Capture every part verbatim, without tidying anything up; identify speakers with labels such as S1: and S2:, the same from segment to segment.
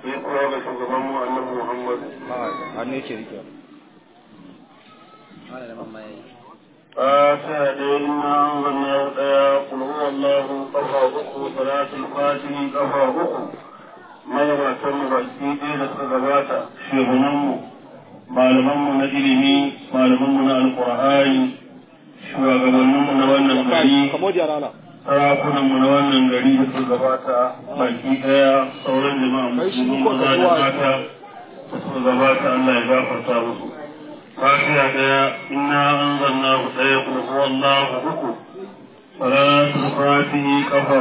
S1: sai kuwa ga shugaban mu annabi Muhammad
S2: hannu yake rike
S1: فاتحة إنا أنزلناه ديا قل هو الله قفا أخو صلاة الفاتح قفا أخو ما يبعثم بأسيدي لتغباتا شيخ نمو معلمم نجله معلمم القرآن شواغبنم نوانا الغري سراكنا منوانا الغري لتغباتا باكي ديا صورا جماع مسلمين وزاجباتا لتغباتا الله يغافر تابسو فاتحة إنا أنزلناه سيقول هو الله أكو صلاة الفاتح كفى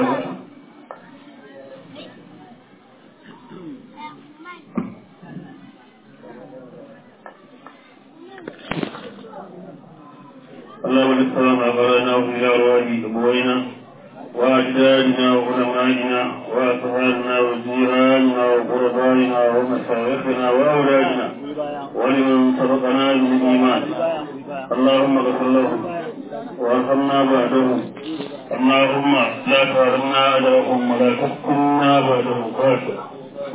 S1: اللهم السلام علينا وفي أرواحي أبوينا وأجدادنا وعلمائنا وأصحابنا وجيراننا وقربائنا ومشايخنا وأولادنا ولمن سبقنا بالإيمان اللهم اغفر لهم وارحمنا بعدهم اللهم لا تحرمنا أجرهم ولا تفتنا بعدهم فاتحة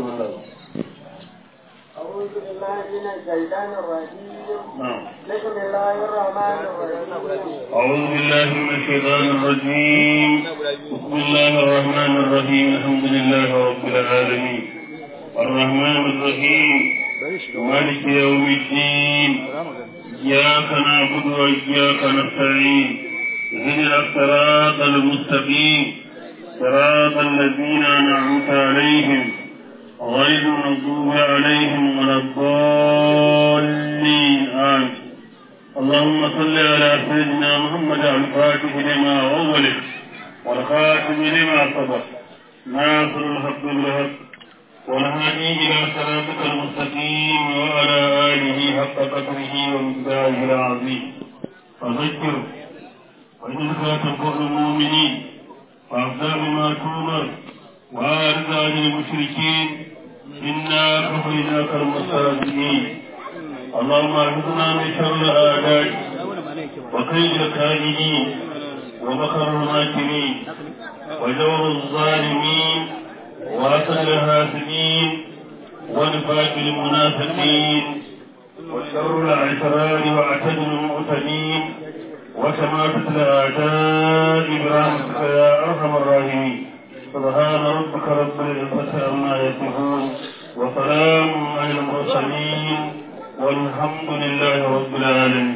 S3: أعوذ بالله من الشيطان الرجيم بسم الله الرحمن الرحيم
S1: أعوذ بالله من الشيطان الرجيم بسم الله الرحمن الرحيم الحمد لله رب العالمين الرحمن الرحيم مالك يوم الدين إياك نعبد وإياك نستعين اهدنا الصراط المستقيم صراط الذين أنعمت عليهم غير المغضوب عليهم ولا الضالين آمين اللهم صل على سيدنا محمد الفاتح لما أغلق والخاتم لما سبق ناصر الحق بالحق والهادي إلى صراطك المستقيم وعلى آله حق قدره ومقداره العظيم فذكر وإن تنفع المؤمنين فافزع بما تؤمر وأعرض عن المشركين إنا كفيناك المستهزئين اللهم اعذنا من شر الأعداء وكيد الكائدين ومكر الماكرين وجور الظالمين وحسد الحاسدين ونفاق المنافقين وشر الأشرار واعتدل المعتدين وشماتة الأعداء برحمتك يا أرحم الراحمين سبحان ربك رب العزة عما يصفون وسلام على المرسلين والحمد لله رب العالمين.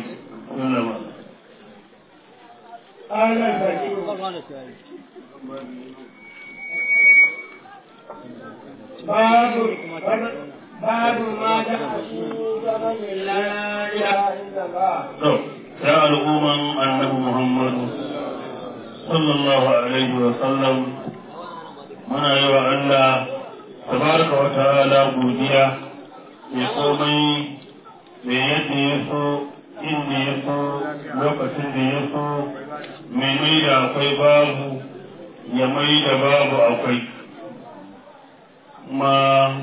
S3: باب باب ما جاء في زمن لا اله الا الله.
S1: يا الأمم أنه محمد صلى الله عليه وسلم muna yi wa Allah tabaraka wa ta'ala godiya ya komai da yadda ya so inda ya so lokacin da ya so mai mai da akwai babu ya mai da babu akwai ma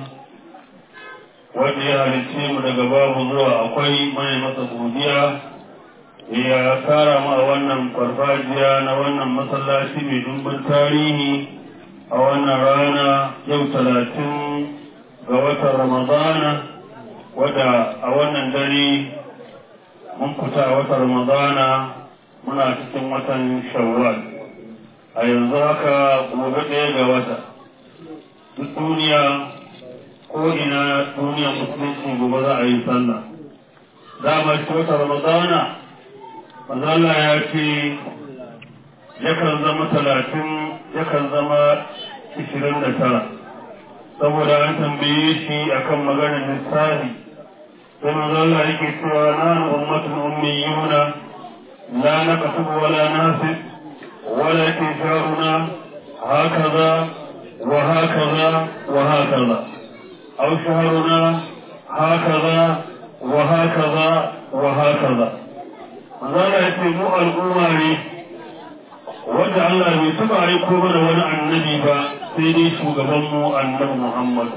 S1: wanda ya halice mu daga babu zuwa akwai mai masa godiya ya kara mu a wannan farfajiya na wannan masallaci mai dumbin tarihi a wannan rana yau talatin ga watan ramadana wadda a wannan dare mun fita a watan ramadana muna cikin watan shawwal a yanzu haka gobe ɗaya ga wata duk duniya ko ina duniya musulunci gobe za a yi sallah dama shi watan ramadana mazala ya ce yakan zama talatin yakan zama ishirin da tara saboda an tambaye shi akan maganar lissafi sai mazala yake cewa na ummatul ummiyuna la naktubu wala nasib wala tisharuna hakaza wa hakaza wa hakaza aw shahruna hakaza wa hakaza wa hakaza mazala yake mu al'umma ne wanda Allah bai taba aiko mana wani annabi ba sai dai shugaban mu annabi Muhammad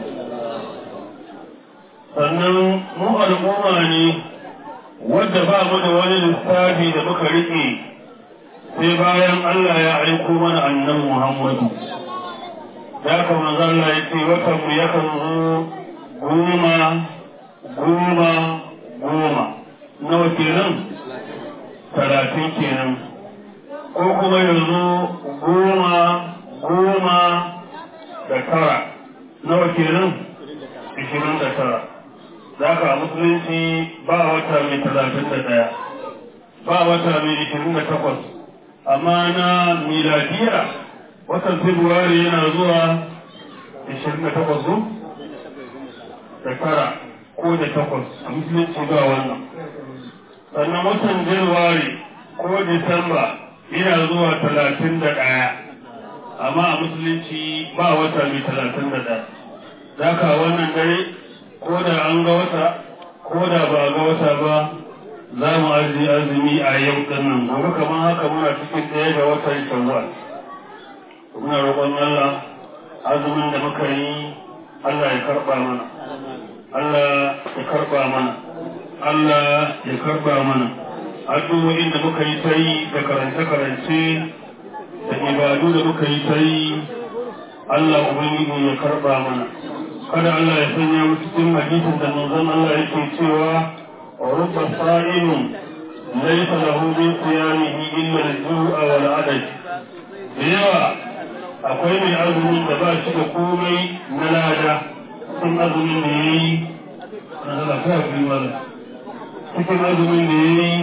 S1: sannan mu al'umma ne wanda ba mu da wani lissafi da muka rike sai bayan Allah ya aiko mana annabi Muhammad ya kama zalla ya ce watan mu yakan zo goma goma goma nawa kenan talatin kenan ko kuma yanzu goma goma da tara nawa kenan ishirin da tara za ka a musulunci ba wata mai talatin da ɗaya ba wata mai ishirin da takwas amma na miladiya watan februari yana zuwa ishirin da takwas da tara ko da takwas a musulunci ba wannan sannan watan januwari ko disamba yana zuwa talatin da ɗaya amma a musulunci ba wata mai talatin da ɗaya za ka wannan dare ko da an ga wata ko da ba ga wata ba za mu ajiye azumi a yau ɗin nan gobe kamar haka muna cikin ɗaya ga watan shawwal muna roƙon Allah azumin da muka yi Allah ya karɓa mana Allah ya karɓa mana Allah ya karɓa mana addu'o'in da muka yi ta yi da karance-karance da ibadu da muka yi ta yi Allah ubangiji ya karɓa mana kada Allah ya sanya mu cikin hadisin da manzon Allah yake cewa رب صائم ليس له من صيامه إلا الجوع والعدد yawa akwai mai azumin da ba shi da komai na lada cikin azumin da ya yi na zalafa fi wala cikin azumin da ya yi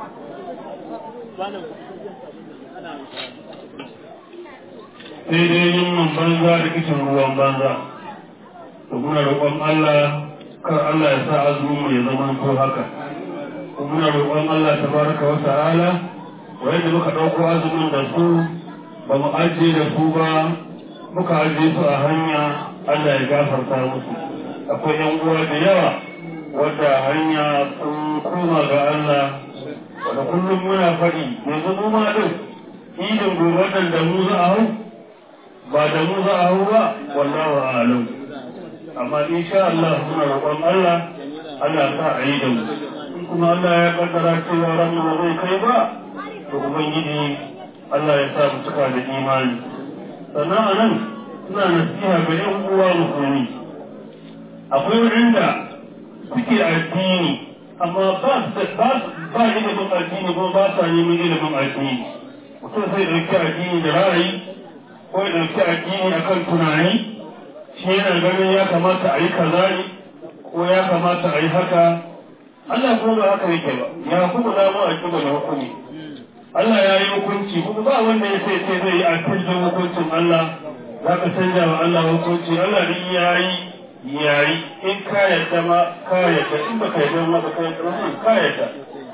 S1: sai dai yin man banza da kishin ruwan banza da muna roƙon Allah kar Allah ya sa azumin mu ya zama ko haka muna roƙon Allah tabaraka wa ta'ala wanda muka dauko azumin da su ba mu ajiye da su ba muka ajiye su a hanya Allah ya gafarta musu akwai yan uwa da yawa wanda hanya sun koma ga Allah wanda kullum muna faɗi yanzu mu ma din idin gobe da mu za a hau ba da mu za a hau ba wallahu a'lam amma insha Allah muna roƙon Allah Allah sa a yi da mu kuma Allah ya kaddara cewa ran ba zai kai ba to ubangiji Allah ya sa mu cika da imani sannan anan suna nasiha ga yan uwa musulmi akwai wanda suke addini amma ba su ba ba ilimin addini ko ba sa neman ilimin addini mutum sai dauki addini da ra'ayi ko ya dauki addini akan tunani shi yana ganin ya kamata a yi kaza ne ko ya kamata a yi haka Allah kuma ba haka yake ba ya kuma da mu a cikin hukumi Allah ya yi hukunci kuma ba wanda ya sai sai zai yi a cikin hukuncin Allah za ka canja wa Allah hukunci Allah din ya yi yayi in ka yarda ma ka yarda in ba ka yarda ma ba ka yarda ka yarda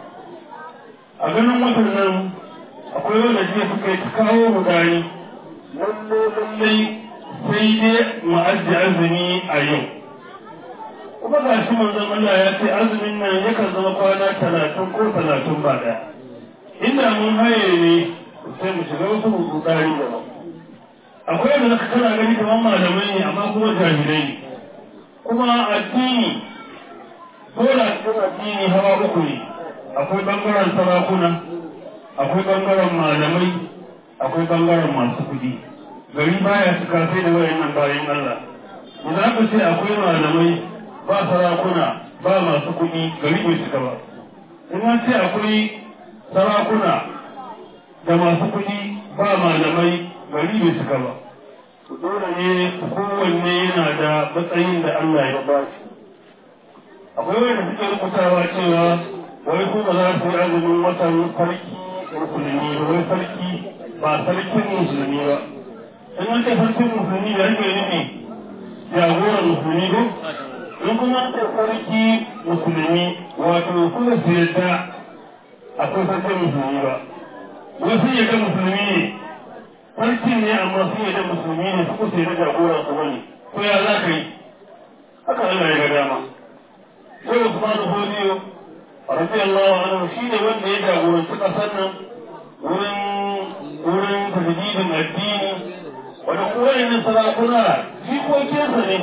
S1: a ganin watan nan akwai wanda jiya suka yi kawo rudani lalle lalle sai dai mu ajiye azumi a yau kuma ga shi manzon Allah ya ce azumin nan yakan zama kwana talatin ko talatin ba ɗaya inda mun haye ne sai mu shiga wasu rudani da ba akwai da kana gani kamar malamai ne amma kuma jahilai ne kuma addini dole a cikin addini hawa uku ne akwai bangaren sarakuna akwai bangaren malamai akwai bangaren masu kuɗi gari baya suka sai da wayannan bayan Allah idan aka ce akwai malamai ba sarakuna ba masu kuɗi gari bai suka ba in an ce akwai sarakuna da masu kuɗi ba malamai gari bai suka ba dole ne kowanne yana da matsayin da Allah ya ba shi akwai wanda suke rubutawa cewa wai ko ba za su yi azumin watan sarki musulmi ba wai sarki ba sarkin musulmi ba in an ce sarkin musulmi da ake nufi jagoran musulmi ko in kuma an ce sarki musulmi wato kuma su yadda akwai sarkin musulmi ba wasu yadda musulmi ne sarki ne amma sun yadda musulmi ne su kusa yadda jagoran su bane ko ya za ka yi haka Allah ya ga dama sai Usman Hodiyo radiyallahu anhu shine wanda ya jagoranci kasar nan wurin wurin tajdidin addini wanda kowane sarakuna jikokinsa ne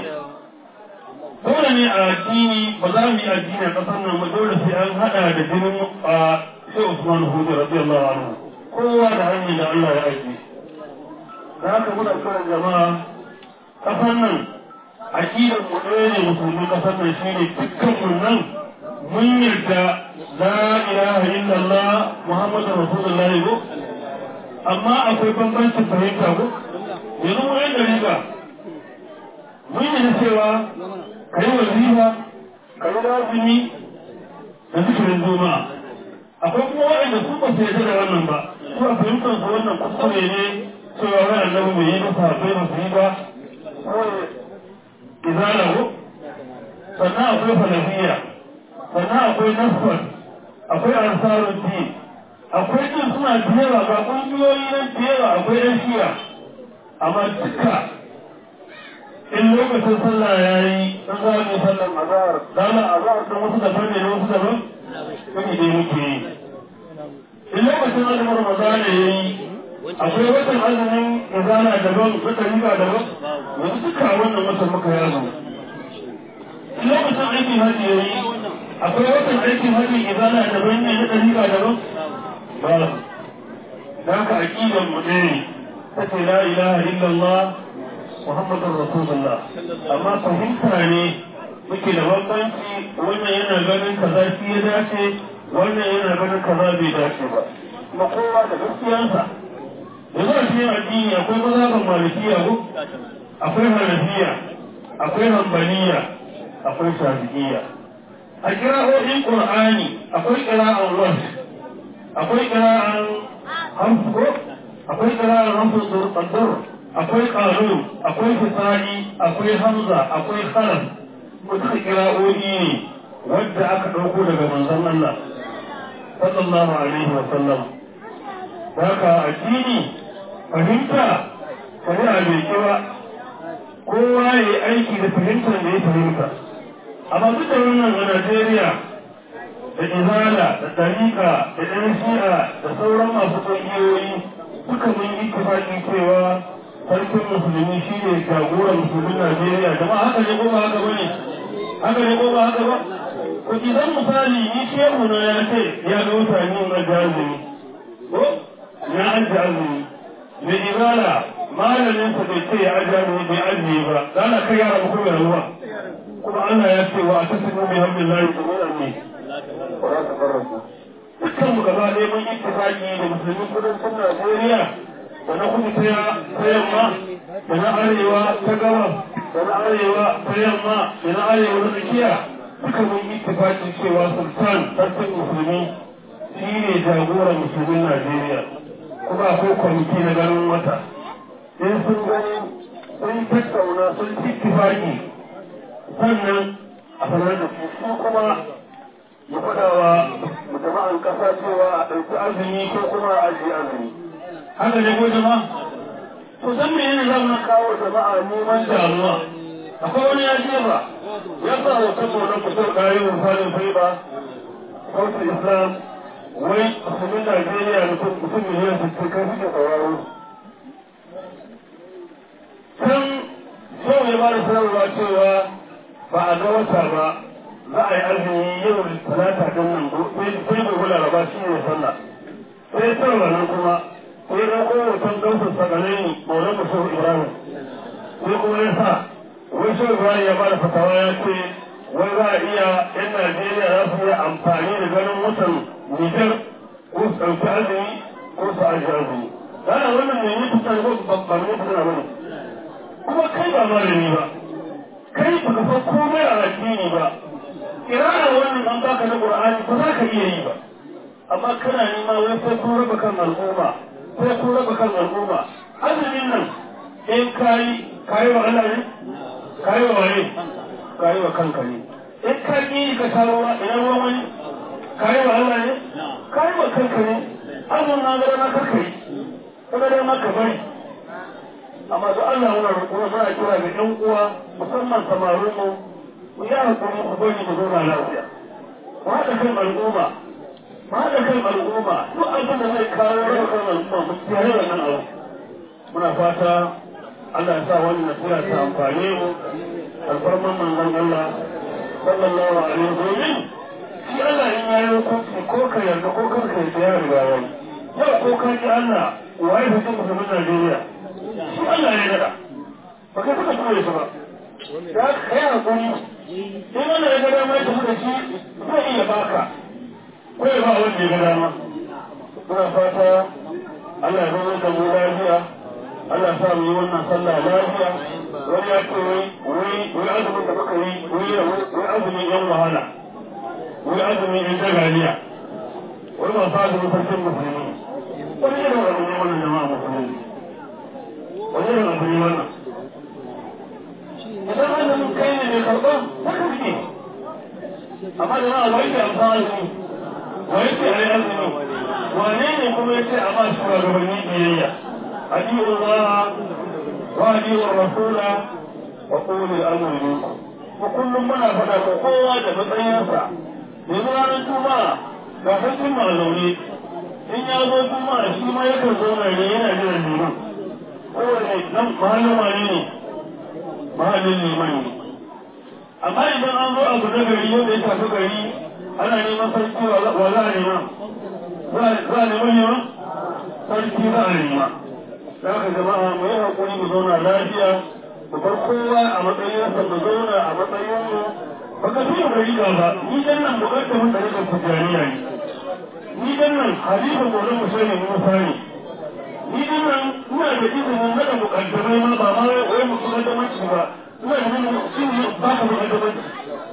S1: dole ne a addini ba za mu yi addini a kasar nan ba dole sai an hada da jinin a sai Usman Hodiyo radiyallahu anhu kowa da hanyar da Allah ya aiki da haka muna kiran jama'a ƙasar nan aƙidar mu ɗaya ne musulmi ƙasar nan shi ne dukkan mu nan mun yarda la ilaha illallah muhammadu rasulullah ko amma akwai bambancin fahimta ko yanzu mu yan dariƙa mun yi cewa ka yi wazifa ka yi lazimi da zikirin juma'a akwai kuma waɗanda su ba su yarda da wannan ba su a fahimtar su wannan kuskure ne cewa wani annabi bai yi ba sahabbai ba su yi ba kawai izala ko sannan akwai falafiya sannan akwai nasfar akwai ansarun din akwai din suna jewa ga ƙungiyoyi nan jewa akwai ɗan shiya amma duka in lokacin sallah ya yi in za mu sallan azhar dala azhar ɗin wasu daban ne wasu daban kuma dai muke yi in lokacin azumin ramadan ya yi akwai watan azumin izala daban wata riba daban yanzu duka wannan watan muka yazo in lokacin aikin hajji ya yi akwai watan aikin hajji izala daban ne wata riba daban ba da haka aqidan mu ne take la ilaha illallah muhammadur rasulullah amma fahimta ne muke da bambanci wannan yana ganin kaza shi ya dace wannan yana ganin kaza bai dace ba kuma kowa da gaskiyansa yanzu a cikin addini akwai mazhaban malikiya ko akwai hanafiya akwai hanbaliya akwai shafi'iyya a kira'o'in qur'ani akwai qira'an wash akwai qira'an hamsu ko akwai qira'an hamsu qaddar akwai qalun akwai fisani akwai hamza akwai khalaf duka kira'o'i ne wadda aka dauko daga manzon Allah sallallahu alaihi wa sallam haka addini fahimta shari'a bai cewa kowa ya yi aiki da fahimtar da ya fahimta amma duk da wannan a Najeriya da izala da tariqa da ɗan shi'a da sauran masu ƙungiyoyi duka mun yi tafaki cewa sarkin musulmi shi ne jagoran musulmin Najeriya jama'a haka ne ko ba haka ba ne haka ne ko ba haka ba ko idan misali ni shehu na ya ce ya ga mutane na jazumi ko ya an jazumi mai ibala malamin sa bai ce ya ajiye bai ajiye ba dana kai yara ba kuma ruwa kuma Allah ya ce wa atasimu bi hamdillahi jami'an ne ba za ka farrasu dukkan mu gaba ɗaya mun ittifaqi da musulmin kudancin Najeriya da na kudu ta yamma da na arewa ta gabas da na arewa ta yamma da na arewa na tsakiya duka mun ittifaqi cewa sultan sarkin musulmi shi ne jagoran musulmin Najeriya kuma akwai kwamiti na ganin wata in sun gani sun tattauna sun ittifaqi sannan a sanar da su su kuma ya faɗa wa jama'an ƙasa cewa a ɗauki azumi ko kuma a ajiye azumi haka ne ko jama'a to san me ne za mu kawo jama'a neman damuwa akwai wani ya ce ba ya sa hoton mu na kusur kayan misalin sai ba sautin islam wai musulmin Najeriya da mutum miliyan sittin kan suke sauraro can yau ya ba da sanarwa cewa ba a ga wata ba za a yi azumi yau da talata din nan sai gobe laraba shi ne sallah sai sarwa nan kuma sai na kowa hoton gamsar sakalai maulan musu ibrahim sai kuma ya sa wai shi ibrahim ya ba da fatawa ya ce wai za a iya yan najeriya za su iya amfani da ganin watan nijar ko su ɗauki azumi ko su ajiye azumi dana wannan ne yi fitar ko babban ne fitar bane kuma kai ba malami ba kai baka san komai a addini ba kirara wannan an baka na qur'ani ba za ka iya yi ba amma kana nema wai sai kun raba kan al'umma sai kun raba kan al'umma azumin nan in kai kai wa Allah ne kai wa wani kai wa kanka ne in ka ki ka taro ina ruwan wani kai wa Allah ne kai wa kanka ne azumin na ga na karkai kaga dai maka bari amma da Allah muna roƙo muna kira ga ƴan uwa musamman samarin mu mu yi hakuri ku bari mu zauna lafiya mu haɗa kan al'umma mu haɗa kan al'umma duk abin da zai kawo raba kan al'umma mu kiyaye wannan abu muna fata Allah ya sa wannan nasiha ta amfane mu alfarman manzon Allah sallallahu alaihi wa sallam shi Allah in yayi hukunci ko ka yarda ko kar ka yarda ya riga yayi yau ko ka ji Allah waye mutum musulmin Najeriya shi Allah ya nada ba kai suka tura shi ba da kai hakuri in wanda ya ga dama ya tafi da shi zai iya baka ko ya ba wanda ya ga dama muna fata Allah ya zama da mu lafiya Allah ya sa mu yi wannan sallah lafiya wani ya ce wai wai azumin da muka yi wai azumin yan wahala wai azumin yan jagaliya wai ba sa azumin sarkin musulmi wani irin abu ne wannan jama'a musulmi wani irin abu ne wannan idan azumin kai ne mai karɓa haka suke amma jama'a wai ke amfani azumi wai ke a yi azumi wane ne kuma ya ce a ba shi shugabanni biyayya adi'u Allah wa adi'u Rasula wa qulil amri minkum ko kullum muna faɗa ko kowa da matsayinsa yanzu ranar juma'a ga sarkin mazauni in ya zo juma'a shi ma yakan zauna ne yana jiran liman kowane nan mahallin wani ne mahallin liman ne amma idan an zo abu na gari yadda ya shafi gari ana neman sarki wa za a nema za a neman neman sarki za a nema da haka jama'a mu yi haƙuri mu zauna lafiya mu bar kowa a matsayinsa mu zauna a matsayinmu ba ka fiye da riga ba ni dan nan bukatar mun da riga kujariya ne ni dan nan halifan gobe mu sai ne musa ne ni dan nan ina da izinin nada mukaddamai ma ba ma wai mu mukaddamanci ba ina da nuna cin ba ka mukaddamanci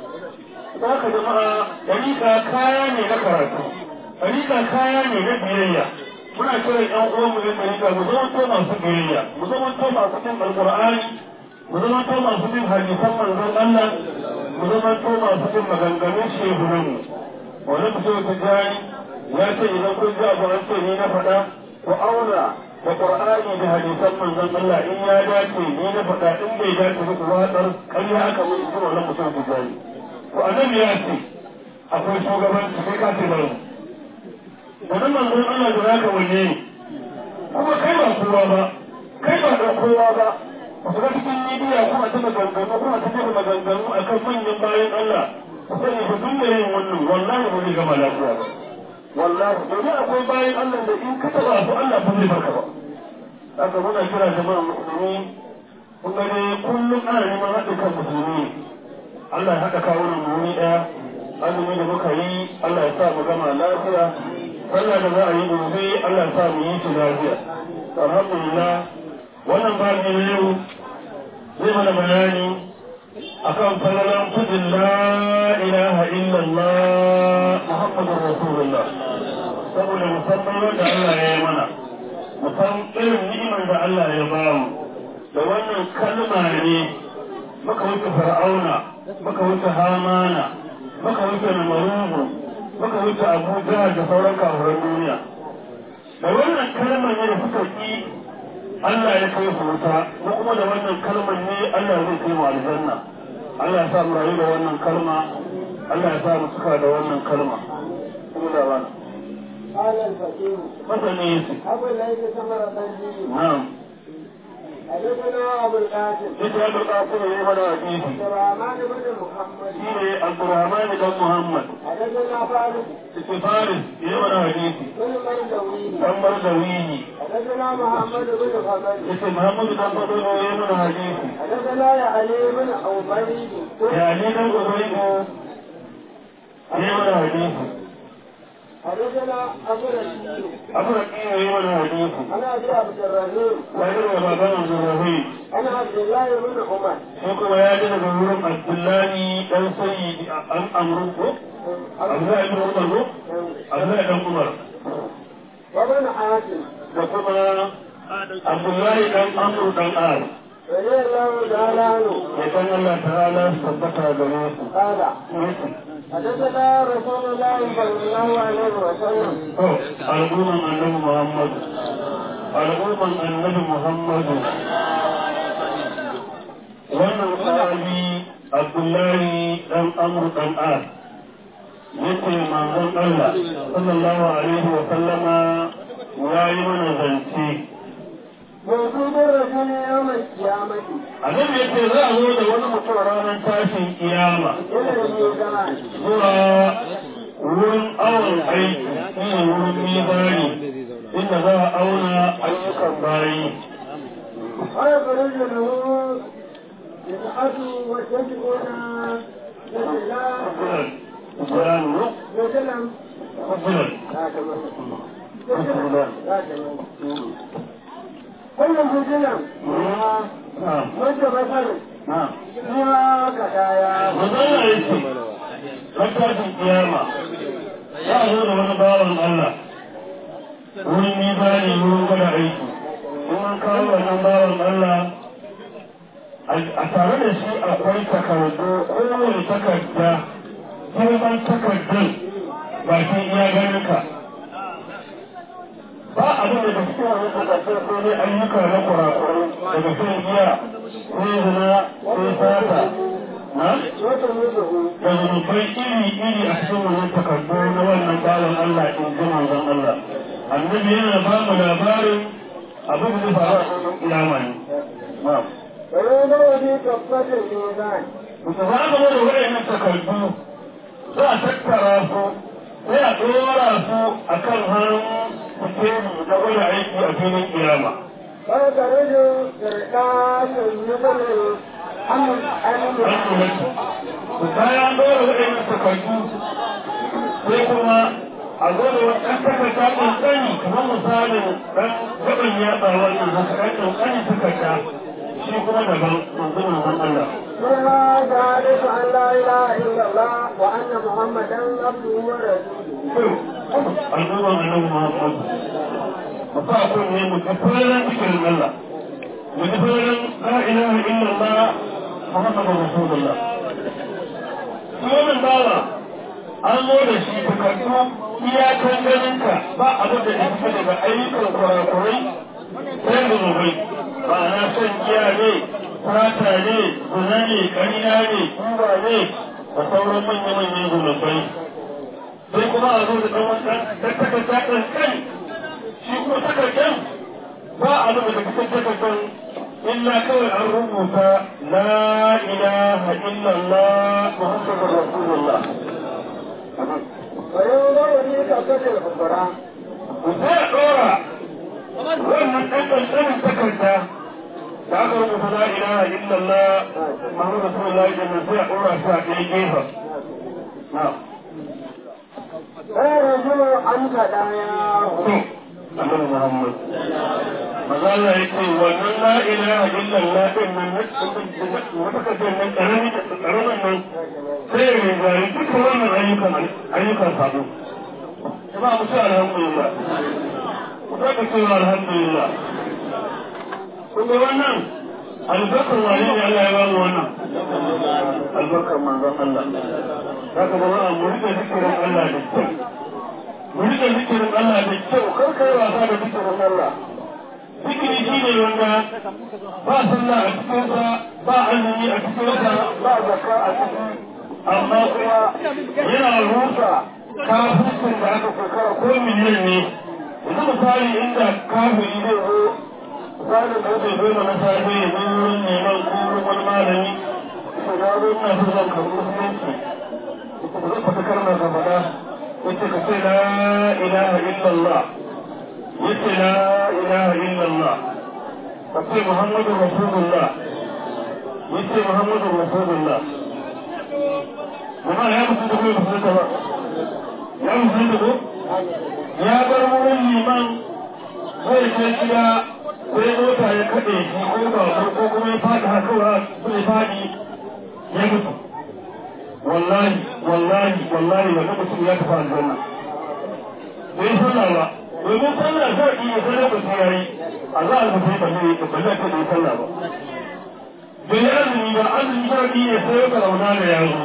S1: da haka jama'a dariƙa kaya ne na karatu dariƙa kaya ne na biyayya muna kiran ƴan uwanmu ne dariƙa mu zama to masu biyayya mu zama to masu bin alƙur'ani mu zama to masu bin hadisan manzon Allah mu zama to masu bin maganganun shehunanmu wani mutum ta jari ya ce idan kun ji abu an ce ni na faɗa ku auna da ƙur'ani da hadisan manzon Allah in ya dace ni na faɗa in bai dace ba ku watsar ƙarya aka mun ji wannan mutum ta jari to annabi ya ce akwai shugabanci sai ka ce bari wannan manzon Allah da zaka wanne ne kuma kai ba kowa ba kai ba da kowa ba ku ga cikin midiya kuma ta maganganu kuma ta jefa maganganu akan manyan bayan Allah ku sani ku dinga yin wannan wallahi ba zai gama lafiya ba wallahi domin akwai bayan Allah da in ka taba su Allah ba zai barka ba haka muna kira jama'a musulmi kun ga dai kullum ana neman haɗin kan musulmi Allah ya haɗa kawunan mu wuri ɗaya azumi da muka yi Allah ya sa mu gama lafiya sallah da za a yi gobe Allah ya sa mu yi shi lafiya alhamdulillah wannan babu ne yau zai mana bayani akan falalan kudin la ilaha illallah muhammadur rasulullah saboda musamman wanda Allah ya yi mana musan irin ni'imar da Allah ya ba mu da wannan kalma ne maka wuce fir'auna maka wuce hamana maka wuce namarubu maka wuce abu jahal da sauran kafuran duniya da wannan kalmar ne da suka ki Allah ya kai su wuta mu kuma da wannan kalmar ne Allah zai kai mu aljanna Allah ya sa mu rayu da wannan kalma Allah ya sa mu suka da wannan kalma kuma da wannan
S3: قال الفقير
S1: مثلا يسي
S3: أبو ليس ثمر تنجيل
S1: نعم
S3: حدثنا أبو القاسم
S1: جد أبو القاسم يمنى حديثي
S3: عبد الرحمن بن محمد
S1: سيري عبد الرحمن بن محمد
S3: حدثنا فارس
S1: فارس يمنى حديثي
S3: بن مردوي
S1: تمر دويني
S3: حدثنا محمد بن حمد
S1: اسم محمد بن فضل يمنى حديثي
S3: حدثنا يا علي بن عبيد
S1: يا علي بن عبيد يمنى حديثي
S3: حدثنا أبو رشيد
S1: أبو ركين يمنى حديثي
S3: أنا أبي عبد الرحيم
S1: وعيد وبابا عبد الرحيم
S3: أنا عبد الله بن عمر
S1: شكو وياجد بورم عبد الله بن سيد أم أمره عبد الله بن عمر عبد الله بن عمر
S3: وابن حاتم
S1: وكما عبد الله بن عمرو بن آل
S3: رضي الله تعالى عنه
S1: يكون الله تعالى صدقها جميعا
S3: قال حدثنا رسول الله صلى الله عليه وسلم
S1: أرجو من النبي محمد أرجو من النبي محمد wannan sahabi Abdullahi dan Amr dan As yace manzon Allah sallallahu alaihi wa sallama yayi mana zance
S3: موجود الرجل يوم القيامة
S1: abin da yake za a zo da wani mutum ranar tashin kiyama
S3: إلى الميزان
S1: zuwa wurin awon aiki shine wurin mizani inda za a auna ayyukan bayi
S3: ويخرج له بدعة وتسعون نزلا نزلا كل نزلا وانت بطل فيها كتايا
S1: وظل يسي حتى في القيامة يأخذ من باب الله wurin nizani wurin gwada aiki in an kawo wannan bawan Allah a tare da shi akwai takardu kowane takarda girman takardun bakin iya ganin ka ba abin da cikin wani takardun ko ne ayyuka na kurakurai daga shan giya ko zina ko sata na da zunubai iri-iri a cikin wannan takardu na wannan bawan Allah in ji manzon Allah annabi yana ba mu labarin abin da faru a cikin kiyama ne.
S3: ويوضع في كفة الميزان.
S1: Mutu za ka wani waɗannan takardu za a tattara su sai a ɗora su a kan hannun sikeli da wani aiki a filin kiyama.
S3: فيخرج كركاس مثل الحمل
S1: Al'ummatu. Bayan ɗora waɗannan takardu sai kuma a zo da wani ɗan takarda ƙanƙani kamar misalin ɗan gaban yaɗa wannan haka ɗan ƙanƙani takarda shi kuma daban manzunan zan Allah.
S3: منها ذلك أن لا إله إلا الله وأن محمدا عبده ورسوله.
S1: Al'ummar annabi Muhammad. Mafa akwai ne mu tafaran cikin Allah. Mu tafaran la ilaha illallah Muhammadur Rasulullah. Shi wannan bawa an zo da shi takardu iyakan ganinka ba abin da ya fita daga ayyukan kurakurai sai da zubai ma'ana son giya ne fata ne zina ne ƙarya ne kuba ne da sauran manya-manyan zunubai sai kuma a zo da ɗan wata takarda ƙanƙani shi kuma takardar ba abin da fitar takardar illa kawai an rubuta la ilaha illallah muhammadur rasulullah.
S3: ويوضع في كفة الكبرى.
S1: Sai a ɗora wannan ɗan ƙanƙanin takarda da aka rubuta la ilaha illallah Muhammadu Rasulullah da nan sai a ɗora shi a ɗaya gefen.
S3: فيرجع عنك داياه.
S1: Annabi Muhammad. Maza Allah ya ce wannan la ilaha illallah ɗin nan wata takardar nan ƙarami da ƙaramin nan sai ya rinjaye duka wannan ayyukan ayyukan sabo. Ba mu ce alhamdulillah. Ku ka cewa alhamdulillah. Kun ga wannan albarkar wani ne Allah ya ba mu wannan. Albarkar manzon Allah. Zaka ga wannan mu rike zikirin Allah da kyau. Mu rike zikirin Allah da kyau kar kai wasa da zikirin Allah. Zikiri shi ne wanda ba sallah a cikinsa, ba azumi a cikinsa, ba zakka a ciki, amma kuma yana rusa kafin da aka shekara ko miliyan ne. Yanzu misali inda kafiri zai zo misalin da zai zo na safe ya zo wurin neman ko wani malami su ga zo ina so zan karɓi musulunci. Ita ba zai fata kalmar ka faɗa, ita ka ce la ilaha illallah. yace la ilaha illallah kace muhammadur rasulullah yace muhammadur rasulullah kuma ya mutu da kuma mutu ba ya mutu da ya bar wurin liman sai ce gida sai mota ya kade shi ko ba ko kuma ya fadi haka wa sai fadi ya mutu wallahi wallahi wallahi wannan mutum ya tafi aljanna bai sallah ba domin sallah zai iya sanar da su yayi a za a tafi ba zai ba zai ta yi sallah ba bai azumi ba azumi sharadi ne sai ka rauna da yaro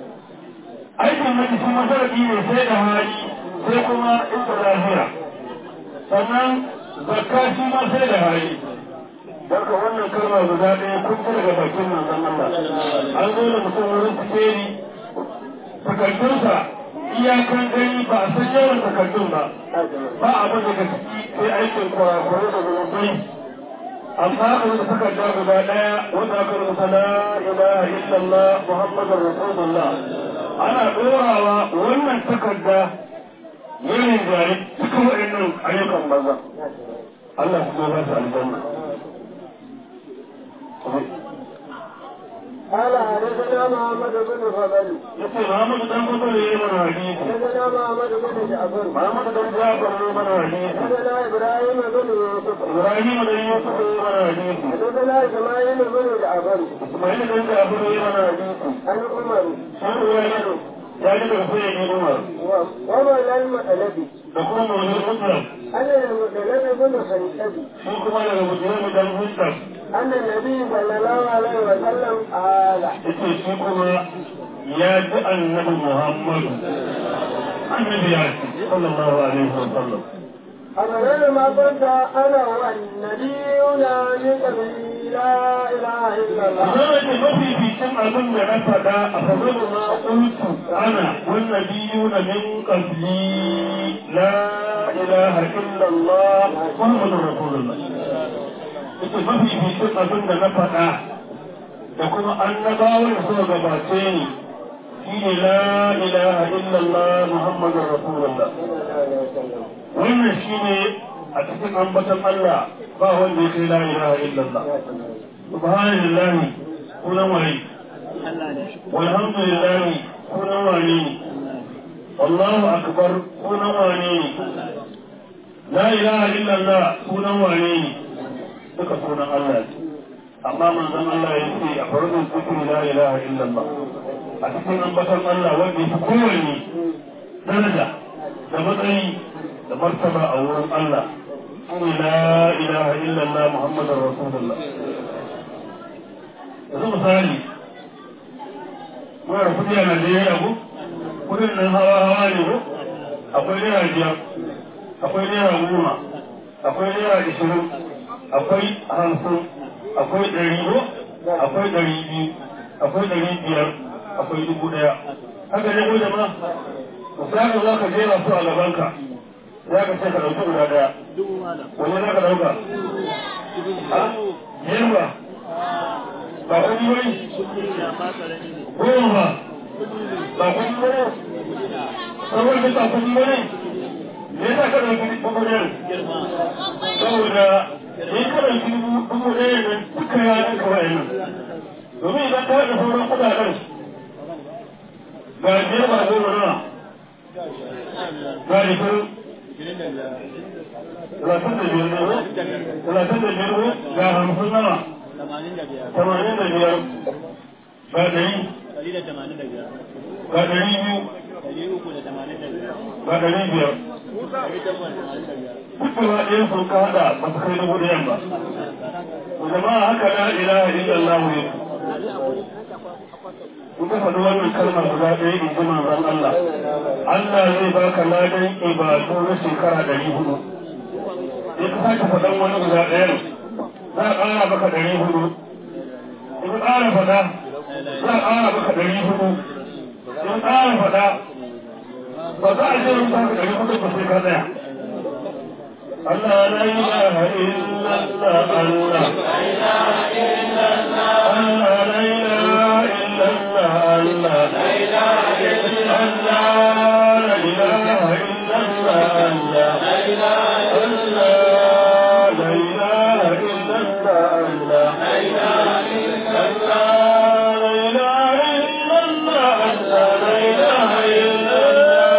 S1: aikin na cikin masharadi ne sai da hali sai kuma inda lafiya sannan zakka shi ma sai da hali daga wannan kalma guda ɗaya kun ta daga bakin manzon Allah an zo da mutum wurin sikeri takardunsa iyakan gani ba a san yawan takardun ba ba abin daga ciki sai aikin kurakurai da zunubai amma aka rubuta takarda guda ɗaya wanda aka rubuta la ilaha illallah muhammadur rasulullah ana ɗorawa wannan takarda yayin jari duka waɗannan ayyukan banza Allah kuma ba su aljanna
S3: قال حدثنا محمد بن فضل
S1: يقول محمد بن فضل من حديث
S3: حدثنا محمد بن جعفر
S1: محمد بن جعفر من حديث
S3: حدثنا ابراهيم بن يوسف
S1: إبراهيم بن يوسف من حديث
S3: حدثنا اسماعيل بن جعفر
S1: إسماعيل بن جعفر من حديث
S3: عن عمر
S1: شنو يعني بخير عمر
S3: ومن المطلب
S1: تكون من المطلب
S3: أن المطلب بن خنسبي
S1: شو كمان المطلب بن المطلب
S3: أن النبي صلى الله عليه وسلم قال
S1: شيكما يا النبي محمد النبي صلى الله عليه وسلم
S3: أفضل ما كنت أنا والنبيون من قبلي لا إله إلا الله.
S1: أنا ما في في شيء أظن نفدا أفضل ما قلت أنا والنبيون من قبلي لا إله إلا الله محمد رسول الله. ita mafi fitin abin da na faɗa da kuma annabawan suka gabace ni shi ne la ilaha illallah muhammadun rasulullah. Wannan shi ne a cikin ambatan Allah ba wanda ya kai la ilaha illallah. Subhanallahi sunan wani, walhamdulillahi sunan wani ne, wallahu akbar sunan wani ne, la ilaha illallah sunan wani ne. duka sunan Allah ne amma manzon Allah ya ce a farkon zikri la ilaha illallah a cikin ambatan Allah wanda ya fi kowanne daraja da matsayi da martaba a wurin Allah shine la ilaha illallah muhammadur rasulullah. yanzu misali muna kudi a Najeriya ko kudin nan hawa hawa ne ko akwai naira biyar akwai naira goma akwai naira ishirin akwai hamsin akwai ɗari ko akwai ɗari biyu akwai ɗari biyar akwai dubu ɗaya haka ne ko jama'a misali za ka jera su a gabanka za ka ce ka ɗauki guda ɗaya wani za ka ɗauka a biyar ba ba kuɗi wani goma ba ba kuɗi wani sauran da ba kuɗi wani me za ka ɗauki dubu ɗaya saboda in kada shi dubu ɗaya nan duka ya ɗan kawai nan domin idan ka haɗa sauran kuɗaɗen ga biyar ba goma nawa ga rikin talatin da biyar ne talatin da biyar ga hamsin nawa tamanin da biyar ga ɗari ga ɗari biyu ga ɗari biyar kuma ɗaya sun ka haɗa ba su kai dubu ɗayan ba. Jama'a haka la ilaha illallah ne. Kuka faɗi wannan kalmar guda ɗaya in ji manzon Allah. Allah zai baka ladan ibadu na shekara ɗari hudu. In ka sake faɗan wani guda ɗayan za a ƙara maka ɗari hudu. In ka ƙara faɗa za a ƙara maka ɗari hudu. In ka ƙara faɗa ba za a je yin baka ɗari hudu ba sai ka tsaya. Allah la ilaha illallah Allah la ilaha illallah Allah la ilaha illallah Allah la ilaha illallah Allah la ilaha illallah Allah la ilaha illallah Allah la ilaha illallah Allah la ilaha illallah la ilaha illallah Allah la ilaha illallah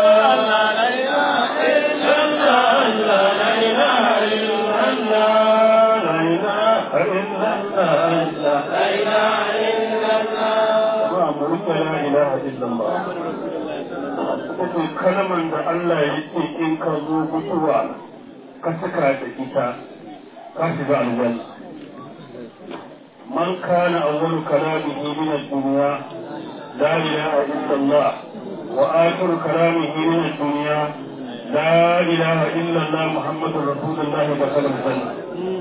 S1: kalman da Allah ya ce in ka zo mutuwa ka cika da ita ka shiga aljanna. Man kana awwalu kalamihi min ad-dunya la ilaha illa Allah wa akhiru kalamihi min ad-dunya la ilaha illa Allah Muhammadur Rasulullah da kalam janna.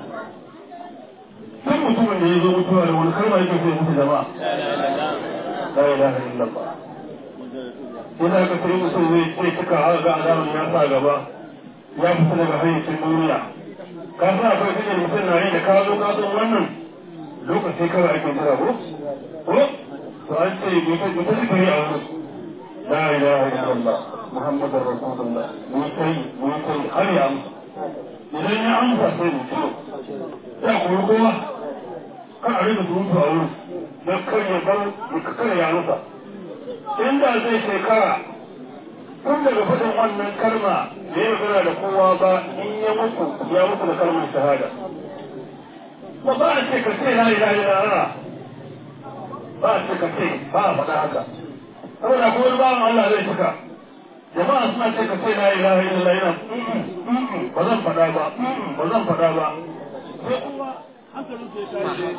S1: Duk mutumin da ya zo mutuwa da wani kalma yake sai mutu jama'a la ilaha illa Allah. Yana ka sai mutum zai ce cika har ga azaban ya sa gaba ya fita daga hayyacin duniya. Ka sa akwai cikin mutum na yi da ka zo ka san wannan lokaci kawai ake jira ko? Ko? To an ce mutum mutum suka yi a wurin. La ilaha illallah Muhammadur Rasulullah. Mu kai mu kai har ya amsa. Idan ya amsa sai mu ci. Ya koyi kowa. kan a rika surutu a wurin don kar ya bar ya kar ya nufa inda zai shekara tun daga faɗin wannan kalma da ya magana da kowa ba in ya mutu ya mutu da kalmar shahada ba ba a ce ka ce la ilaha illallah ba a ce ka ce ba a faɗa haka saboda ko wani bawan Allah zai cika jama'a suna ce ka ce la ilaha illallah yana ba zan faɗa ba ba zan faɗa ba sai kuma hankalin sai ta yi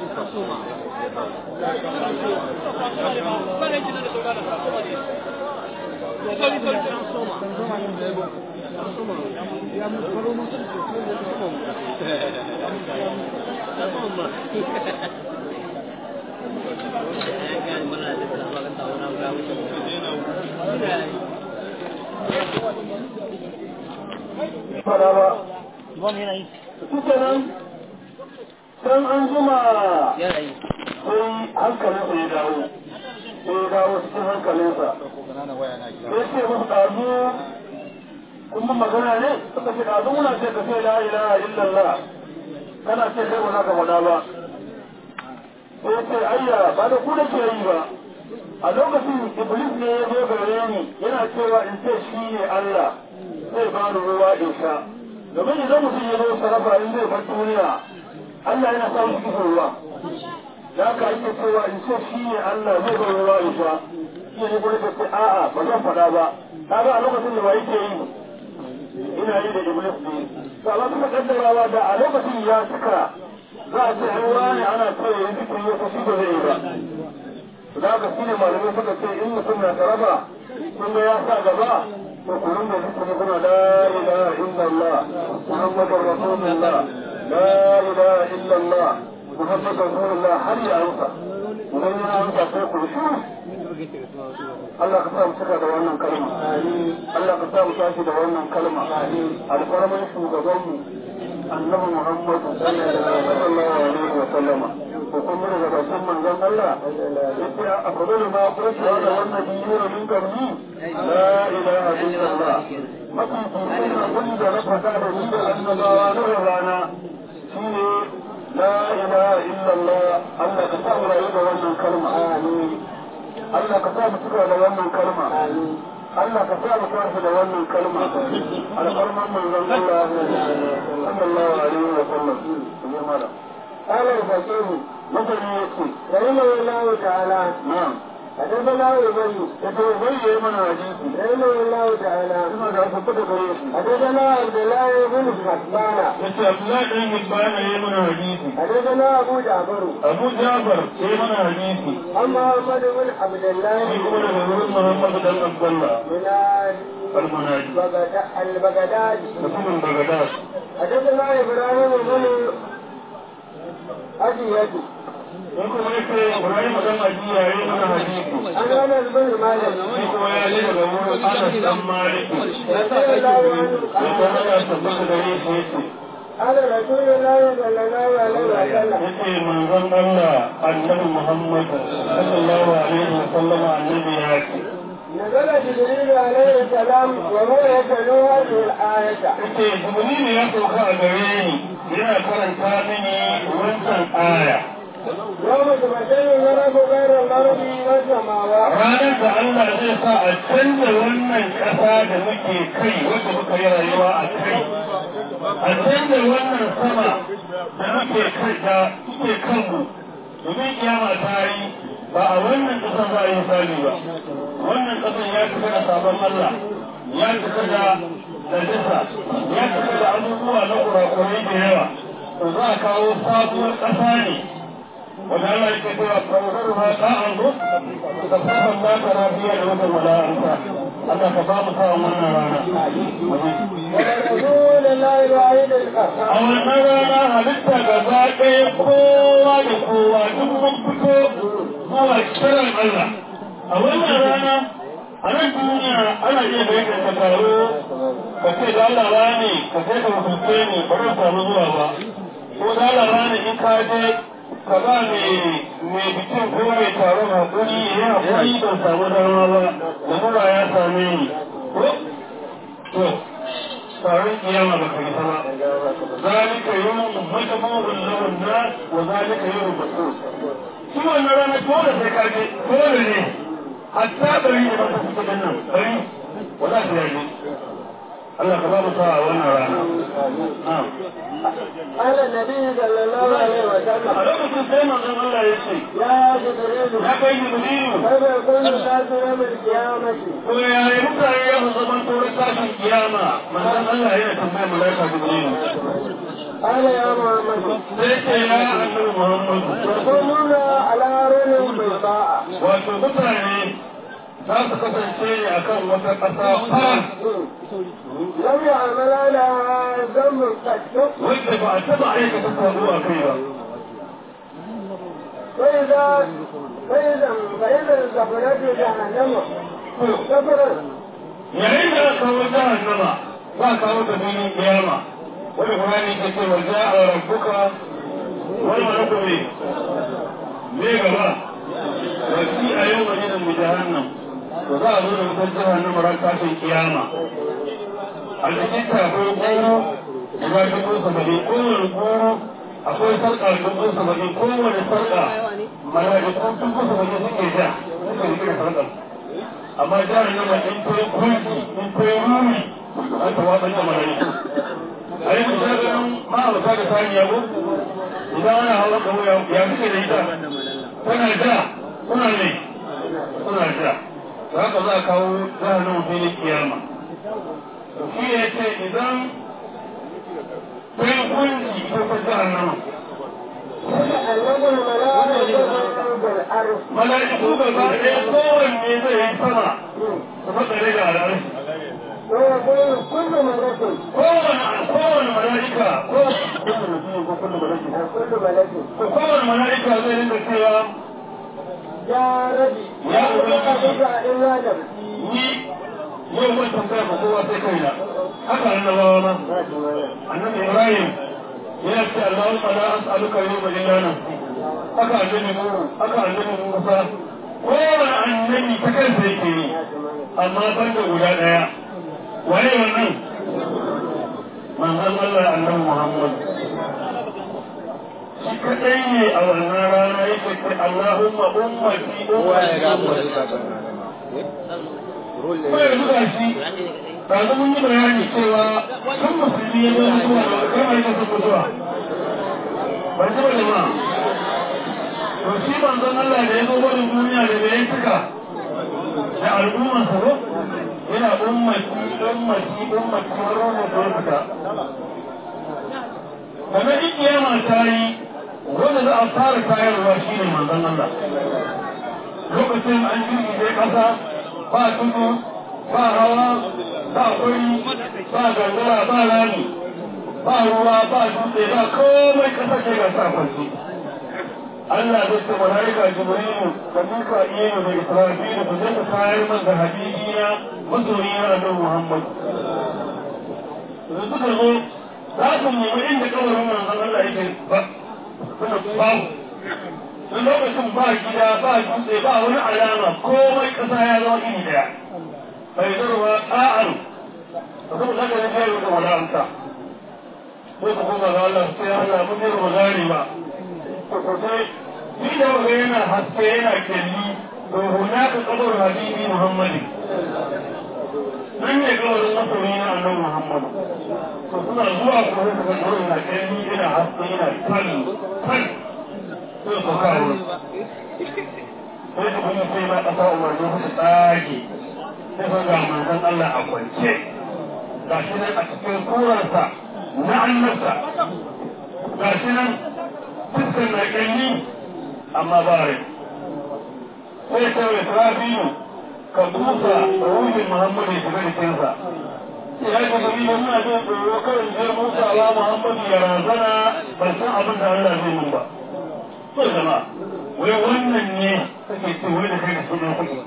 S1: fara ba nan san an jima sai hankalinsa ya dawo sai ya dawo cikin hankalinsa sai ce musu ɗazu kun magana ne suka ce ɗazu muna ce ka ce la ilaha illallah kana ce kai ba za ka faɗa ba sai ce ayya ba da ku da ke yi ba a lokacin iblis ne ya zo gare ni yana cewa in ce shi ne Allah zai ba ni ruwa in sha domin idan mutum ya zo sarrafa in zai bar duniya Allah yana sa shi kifin ruwa da haka ake cewa in ce shi ne Allah zai bar ruwa in sha shi ne kuma ta ce a'a ba zan faɗa ba kaga a lokacin da ba yake yi ina yi da iblis ne to amma kuma kaddarawa da a lokacin ya cika za a ce ruwa ne ana ce yanzu kun yi shi ba zai yi ba da haka shi ne malamai suka ce in mutum na karaba kun ga ya sa gaba to ku rinda zikiri kuna la ilaha illallah muhammadur rasulullah la ilaha illallah muhammadur rasulullah har ya amsa idan ya amsa sai ku shi Allah ka sa mu cika da wannan kalma Allah ka sa mu tashi da wannan kalma alfarman shugabanmu annabi Muhammad sallallahu alaihi wa sallama وكل من رسول من ذنب الله أفضل ما أخرج هذا والنبيون من قبلي لا إله إلا الله مكي تنسينا كل نفسك أدريد أن دوانا رانا فيه لا إله إلا الله الله كتاب رأيك وانا كلمة الله كتاب تكاد وانا كلمة الله كتاب كافد وانا كلمة على فرمان من ذنب الله صلى الله عليه وسلم ماذا قال الفقيه مثل يكفي رحمه الله تعالى نعم حدثنا أبي يتوبي من حديثي رحمه الله تعالى حدثنا عبد الله بن حبان عبد الله بن حبان من حديثي حدثنا أبو جعفر أبو جعفر من حديثي أما محمد بن عبد الله يقول محمد بن عبد الله من البغداد من البغداد حدثنا إبراهيم بن أجيادي يقول لك إبراهيم بن أجيادي من حديثي أنا أنا بن مالك يقول لك أنا بن مالك على رسول الله صلى الله عليه وسلم يقول من ظن الله النبي محمد صلى الله عليه وسلم النبي يأتي نزل جبريل عليه السلام وهو يتلو هذه الآية. جبريل يسوق أجريني إلى كرن ثاني وانسان آية. يوم تبدل الأرض غير الأرض والسماوات. رانا الله زي ساعة تند ونن كفاد مكي كي وتبقى يرى يوا أكي. أتند ونن سما مكي كي دا مكي كنبو. domin kiyama ta yi ba a wannan kasar za a yi sani ba wannan kasar ya cika da sabon Allah ya cika da najisa ya cika da abubuwa na kurakurai da yawa to za a kawo sabuwar ƙasa ne wanda Allah yake cewa kawar ha ta an zo ta fafan ba ta rafiya da wata mala'anta Allah ka ba mu sa wannan rana a wannan rana halitta gaba ɗaya kowa da kowa duk mun fito zuwa kiran Allah a wannan rana a nan duniya ana iya da yake ka taro ka ce da Allah ne ka sai ka mutunce ni ba zan samu zuwa ba ko da Allah ne in ka je ka ba mai bikin ko mai taron hakuri ya hakuri ban samu dama ba lamura ya same ni ko to taron kiyama ba ka yi sama zalika yawon majmu'un lahu an-nas wa zalika yawm al-mas'ud shi wannan rana dole sai ka je dole ne hatta bari ne ba ta fita nan bari wala ta yaje Allah ka ba mu sa'a wannan rana na'am
S3: قال النبي صلى الله عليه وسلم
S1: a lokacin sai manzon Allah ya ce
S3: يا جبريل
S1: ya kai jibrilu
S3: كيف يكون الناس يوم القيامة
S1: to ya yi mutane ya mu zaman tsoron tashin kiyama manzon Allah yana tambaya malaika jibrilu
S3: قال يا محمد
S1: sai ce ya annabi Muhammad
S3: يكونون على رؤل بيضاء
S1: wato mutane za su kasance ne akan wata ƙasa fara
S3: لم يعمل لها ذنب قط
S1: wanda ba a taɓa aikata sabo a kai ba
S3: فإذا فإذا فإذا سفرت جهنم سفرا
S1: yayin da aka kawo jahannama za a kawo ta filin kiyama wani Qur'ani ke ce wa ja'a rabbuka wal malaku ne me gaba wa fi a yau majidan mu jahannam to za a zo da wutar jahannama ran tashin kiyama a cikin ta akwai goro da ba ta kusa bane kowane goro akwai sarƙa da kusa bane kowane sarƙa mala'ikun tun kusa bane suke ja suke rike da sarƙar amma jahannama in ta yi kulki in ta yi rumi an ta waɗan da mala'iku a yi kusa ganin ma'abuta da saniya ko idan ana hawa ga wuya ya suke da ita tana ja suna ne suna ja za ka za a kawo jahannama filin kiyama shi ya ce idan ta yi kulki ko ta jahannama
S3: أنه الملائكة بالأرض
S1: mala'iku gaba ɗaya kowanne zai yi sama su matsare da al'arshi
S3: ويقول كل ملك
S1: kowane kowane mala'ika ko kowane mutum ko kowane mala'ika
S3: كل ملك
S1: ko kowane mala'ika zai rinka cewa
S3: يا ربي
S1: يا
S3: لا
S1: ربي.
S3: بك إلا نفسي
S1: ni yau ban tambaya ba kowa sai kaina haka annabawa ma annabi Ibrahim yana ce Allahumma la as'aluka yawma illa haka annabi Nuhu haka annabi Musa kowane annabi ta kansa yake yi amma ban da guda ɗaya waye wannan manzon Allah annabi Muhammad shi kadai ne a wannan rana yake ce Allahumma ummati ummati ko yanzu ga shi ba zan mun yi bayani cewa kan musulmi ya zo mutuwa da kama yake son mutuwa ba ji ba jama'a to shi manzon Allah da ya zo wani duniya da bai cika da al'umma sa ko yana ummati ummati ummati har wani da ya fita kamar in kiyama ta yi wanda za a fara tayarwa shi ne manzon Allah lokacin an jirgin kasa ba tudu ba hawa ba kuri ba gangara ba rami ba ruwa ba dutse ba komai kasa ce ga sa kwanci Allah zai ce malaika Jibrilu da Mika'ilu da Israfilu ku je ku tayar man da habibina masoyina Annabi Muhammad da suka zo za su nemi inda kabarin manzon Allah yake ba suna babu sun lokacin ba gida ba dutse ba wani alama komai kasa ya zama iri daya bai zarwa ƙa'ar da kuma zaka ne kai da wadanta sai ku kuma ga Allah sai Allah mun yi ba gari ba to sai shi da ga yana haske yana kelli to hunaka kabar habibi Muhammadi nan ne kabarin masoyi na annabi Muhammad to suna zuwa kuma su ga gurin na kelli yana haske yana kan kan sai ku kawo sai ku kuma sai ma kasa umarni su tsage sai ku ga manzon Allah a kwance ga shi nan a cikin kurarsa na annabta ga shi nan fuskar na ƙanyi amma ba rai sai kawai tarafiyu ka busa ruhin Muhammadu ya shiga jikinsa ya ce gari da muna jin tsoro kawai zai busawa Muhammadu ya razana ban san abin da Allah zai mun ba so jama'a wai wannan ne kake ce wai da kai da sunan kuɗi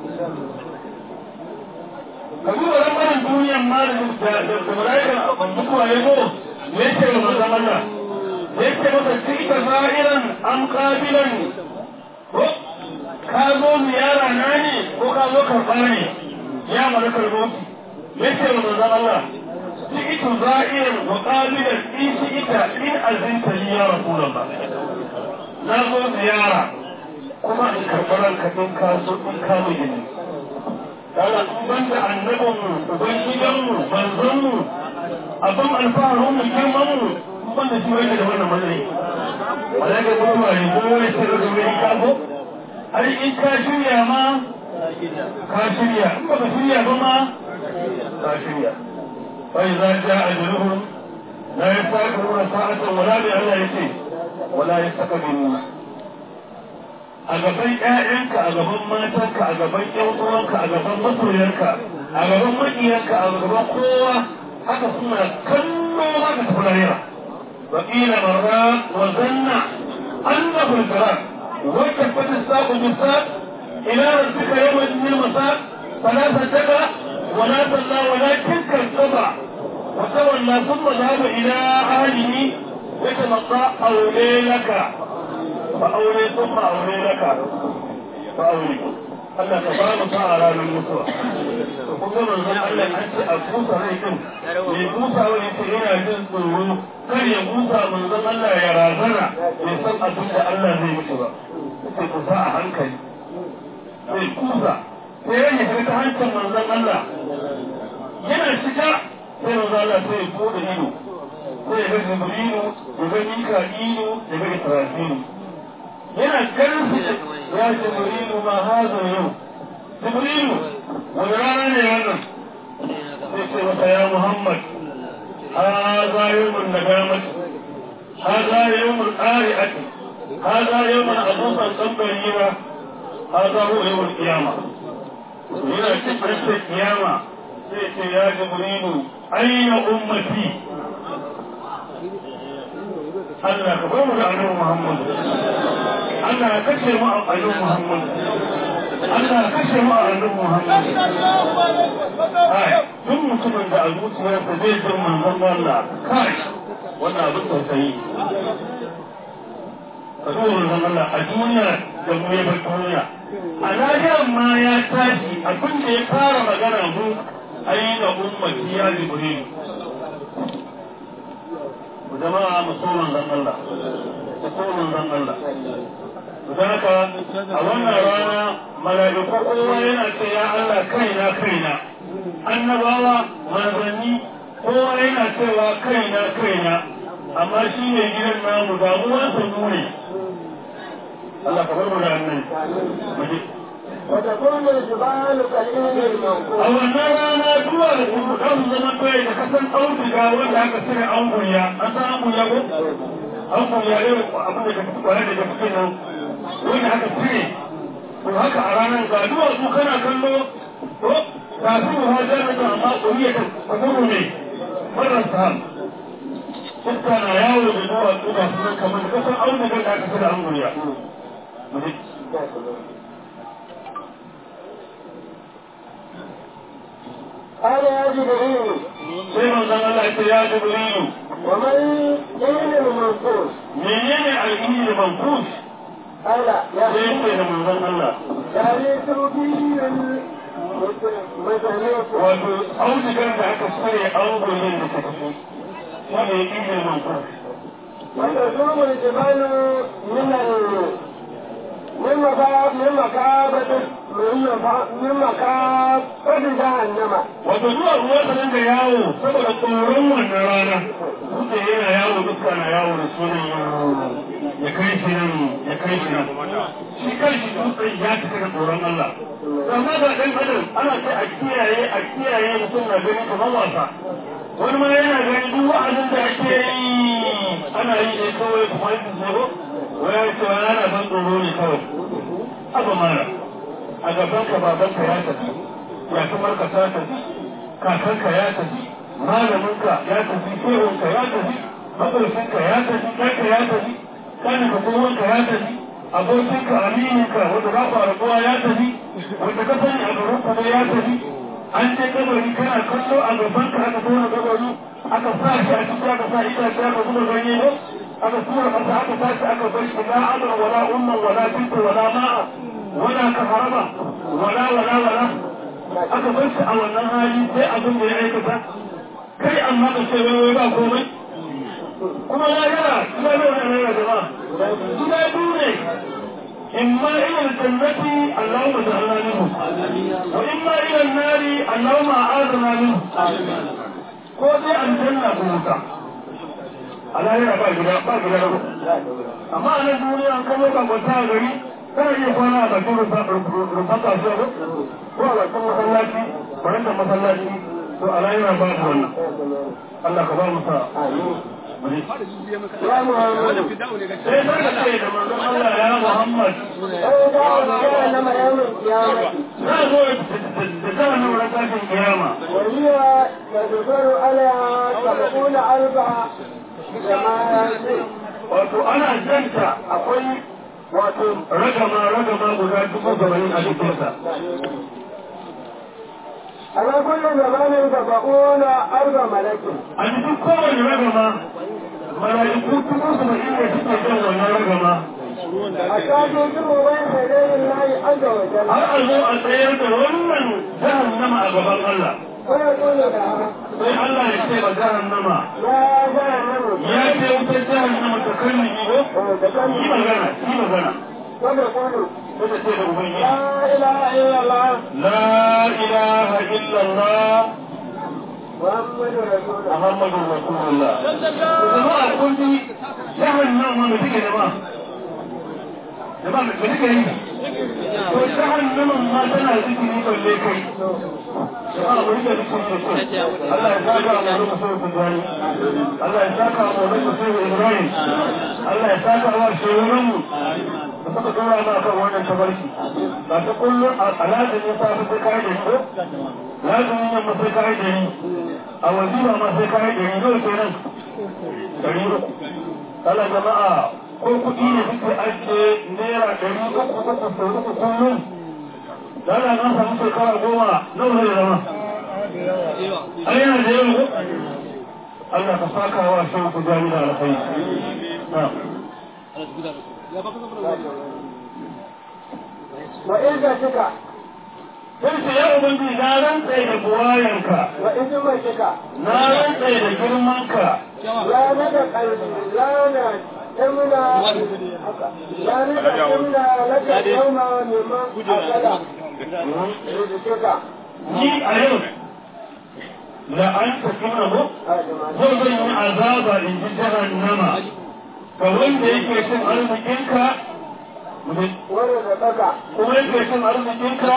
S1: ka duba lamarin duniyan ma da da mala'ikan mutuwa ya zo ya ce wa manzon Allah ya ce masa cika za'iran am qabilan ko ka zo ziyara na ne ko ka zo karɓa ne ya malakar mauti ya ce wa manzon Allah جئت زائرا وقابلا إن شئت إن أذنت لي يا رسول الله نازو زيارة كما إن كبرك إن كاسو إن كانوا جنين قال أبنت النبم أبنجم منظم أبم الفارهم الجمم أبنت شوية لوانا ملي ولكن قلوا أريدوا يسرد بي كافو أي إن كاشريا ما كاشريا أما كاشريا فما كاشريا فإذا جاء أجلهم لا يستأخرون ساعة ولا بألا يسير ولا يستقبلون أجابين أهلك أجابين ماتك أجابين يوطنك أجابين مصريك أجابين مجيك أجابين قوة حتى سنة كله ما تتفلعيها وقيل مرات وظن أنه الفراق وكفت الساق بالساق إلى ربك يوم الدين المساق فلا صدق ولا صلى ولكن كالصبع وتولى ثم ذهب إلى أهله يتمطى أولي لك فأولي ثم أولي لك فأولي Allah ka ba mu sa'a ranar mutuwa to kuma manzon Allah an ce a kusa rai din mai kusa wani ce yana jin tsoro kar ya kusa manzon Allah ya razana bai san abin da Allah zai mutu ba sai kusa a hankali sai kusa sai ya shiga ta hancin manzon Allah yana shiga sai manzon Allah sai ya bude ido sai ya ga Jibrilu ya ga Mika'ilu ya ga Israfilu yana ganin ya Jibrilu ma hazo yau Jibrilu wani rana ne wannan sai ce masa ya Muhammad haza yawmun nadamat haza yawmun qari'ati haza yawmun abusan tambayira haza huwa yawmul qiyamah yana cikin kiyama sai ce ya Jibrilu ayna ummati Allah ka bamu da annabi Muhammad Allah ya kashe mu a annabi Muhammad Allah ya kashe mu a annabi Muhammad ai duk mutumin da a zuciyarsa zai jin manzon Allah kai wannan abin tausayi ka zo manzon Allah a duniya da mu ya bar duniya a lahiyar ma ya tashi abin da ya fara magana mu ayyuka ummati ya Jibril jama'a musulman dan Allah musulman dan Allah zaka a wannan rana mala'iku kowa yana ce ya Allah kaina kaina annabawa manzanni kowa yana cewa kaina kaina amma shi ne gidan namu damuwar sa ne Allah ka bar mu da annabi
S3: وتكون الجبال كالإبل المنفوش.
S1: أو النار دول الأرض زمان بيت كسر أرض جاول لا كسر أنبياء أنت أنبياء أنبياء ليه أبوك ولا تجسكنا وين هكسر وهك أرانا قالوا أبوكنا كله تاسوها جنة ما قوية تقولني مرة سهل كان ياول بدور الأولى كمان كسر أرض جاول لا كسر أنبياء
S3: قال يا جبريل
S1: سيما زمان الله يا جبريل
S3: وما الإبل المنفوش
S1: منين الإبل المنفوش
S3: قال يا
S1: سيما من زمان الله
S3: يعرف به مثلث
S1: wato audugar da aka tsare aungoyin da suka fi shi ne ibn manfur
S3: وتزوم الجبال من ال من مكاب من مكابة من مكابة جهنم
S1: wato zuwa ruwa ta dinga yawo saboda tsoron wannan rana dutse yana yawo duka na yawo da sunan ya kai shi nan ya kai shi nan shi kai shi dutse ya cika da tsoron Allah amma ga dan adam ana ce a kiyaye a kiyaye mutum na gani kamar wasa wani ma yana gani duk wa'azin da ake yi ana yi ne kawai kuma yin tsoro wani ce wani ana ban tsoro ne kawai abu mara a gaban ka babanka ya tafi ya kamar ka ta tafi kakanka ya tafi malaminka ya tafi shehunka ya tafi mabarfinka ya tafi ɗanka ya tafi ƙaninka kowanka ya tafi abokinka amininka wanda za ku rabuwa ya tafi wanda ka sani a garin kuma ya tafi an je kabari kana kallo a gabanka aka tona kabari aka sa shi a cikin aka sa itace aka zuba ganye ne aka tura masa aka tashi aka bar shi la amra wala umma wala binta wala ma'a wala kaharaba wala wala wala aka bar shi a wannan hali sai abin da ya aikata kai amma ka ce wai wai ba komai kuma ya yara ina da wannan yana gaba ina dure imma ila aljannati allahumma ja'alna minhu wa imma ila an-nari allahumma a'adna minhu ko dai aljanna ko wuta Allah yana ba gida ba gida amma a nan duniya an kamo ka kwanta a gari kana iya kwana a bakin rufan kasuwa ko ko a bakin masallaci farantar masallaci to Allah yana ba su wannan Allah ka ba mu sa ya Muhammad sai da ce da manzon Allah ya Muhammad
S3: sai da ya na mayamin kiyama
S1: na zo da zaman nan tashin kiyama
S3: waliya ya zubaru alaiha sab'una alba
S1: wato ana janta akwai wato ragama ragama guda dubu gabanin a jikinsa
S3: ala kullu zamanin sab'una alba malakin
S1: a cikin kowane ragama mala'iku dubu saba'in ne suke jan wannan ragama
S3: a kaje dubu bayan sadayin layi azza wa jalla
S1: har a zo a tsayar da wannan jahannama a gaban Allah
S3: ويقول لها
S1: sai Allah ya ce wa jahannama
S3: يا جهنم
S1: ya ce wutar jahannama ta kalli ko yi magana yi magana
S3: وتقول
S1: sai ta ce da ubangiji
S3: لا إله إلا الله
S1: la ilaha illallah
S3: محمد رسول الله
S1: Muhammadu Rasulullah. Jama'a kun ji jahannama da take da ba. Jama'a da take yi. To jahannama ma tana zikiri balle kai. Jama'a mun ga zikiri sosai. Allah ya saka mu da musulmi Ibrahim. Allah ya saka mu da musulmi Ibrahim. Allah ya saka wa shehunan mu. Da suka dora ma kan wannan tabarki. Ba ta kullum al'ada ne ta fi kai da shi. Lazumin yamma sai kai da ni. A wazira ma sai kai da rido kenan dari uku kala jama'a ko kuɗi ne suke ajiye naira dari uku uku sau uku kullum dala na samu shekara goma nawa zai zama ai yana da yawa Allah ka saka wa shi ku jami da alkhairi
S3: وإذا شكا
S1: sai ce ya ubangiji na rantsa da buwayanka
S3: وإذا ما شكا
S1: na rantsa da girmanka
S3: لا ندى قلبي لا نتمنى لا نتمنى لك اليوم ممن أكل شكا
S1: ni a yau da an tafi na mu zai zai yi azaba in ji jahannama ga wanda yake cin arzikinka
S3: ورزقك
S1: kuma yake cin arzikinka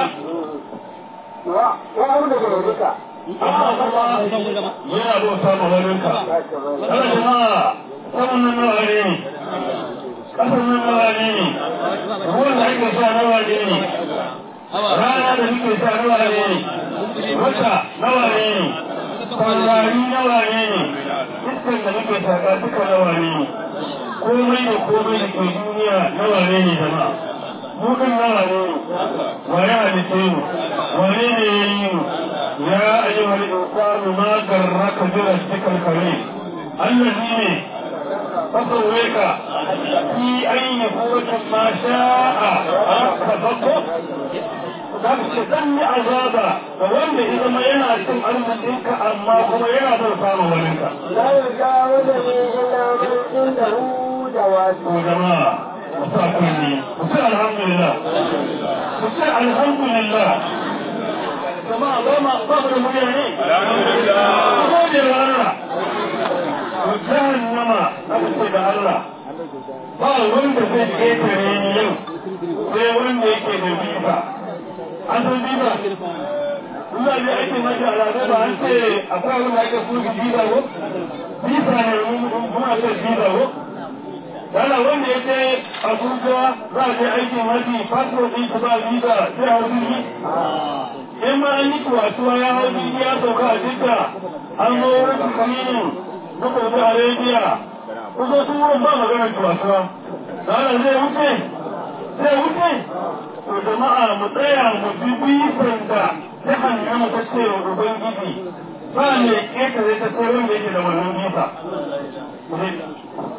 S3: وأولد رزقك
S1: amma kuma yana bauta ma waninka kada jama'a saman nan nawa ne kasan nan nawa ne ruwan da ake sha nawa ne rana da muke sha nawa ne wata nawa ne taurari nawa ne iskan da muke shaka duka nawa ne komai da komai da ke duniya nawa ne ne jama'a mukan nawa ne wa ya halice mu wane ne ya yi mu ya ayyuhal insanu ma garraka bi rabbikal karim allazi ne fasawwaka fi ayyi quwwatin ma sha'a rakabaka za ku ce zan yi azaba ga wanda ya zama yana cin arzikinka amma kuma yana bauta ma waninka.
S3: لا يجاوزني إلا من عنده جواز
S1: Ko jama'a, ku sa kunni, ku ce alhamdulillah, ku ce alhamdulillah. Jama'a ba ma ba mu da murya ne? Alhamdulillah. Ku gode wa Allah. Ku jahannama aka ce da Allah. Ba wanda zai ƙetare ni yau, sai wanda yake da visa. An san visa? Ina ne ake mashi al'adu ba an ce akwai wanda ake so visa ko? Visa ne muna ce visa ko? Dala wanda ya ce Abuja za a je aikin haji passport ɗin su ba visa sai hau jirgi. In ma an yi tuwatuwa ya hau jirgi ya sauka a jidda an zo wurin kaminin na Saudi Arabia. Kuzo sun wurin ba maganar tuwatuwa. Dala zai wuce? Zai wuce? To jama'a mu tsaya mu bi bisan da jahannama ta ce wa Ubangiji ba ne ƙetare ta sai wanda yake da wannan bisa.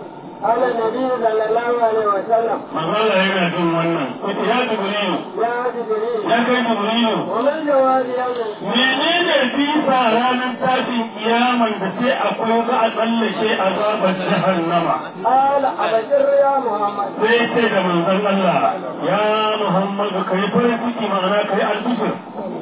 S3: قال النبي صلى الله عليه وسلم
S1: مقال هنا جن ونن قلت يا جبريل
S3: يا جبريل
S1: يا كي جبريل
S3: ومن جواب يوم
S1: menene fisa ranar tashin kiyaman da sai akwai za a tsallake azabar jahannama
S3: قال أبشر يا محمد
S1: sai ce da manzon Allah ya Muhammadu kai farin ciki ma'ana kai albishir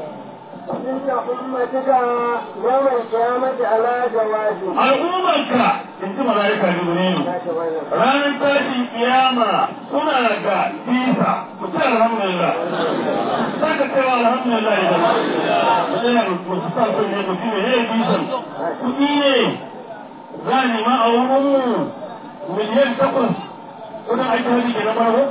S3: إن أمتك يوم القيامة على جوازه
S1: al'ummarka in ji mala'ika jibrilu ranar tashin kiyama suna da fisa ku ce alhamdulillah saka cewa alhamdulillah idan mutum musu sa sun ne mutum ne ya yi fisan kuɗi ne za a nema a wurin miliyan takwas kudin aiki hajji ke na farko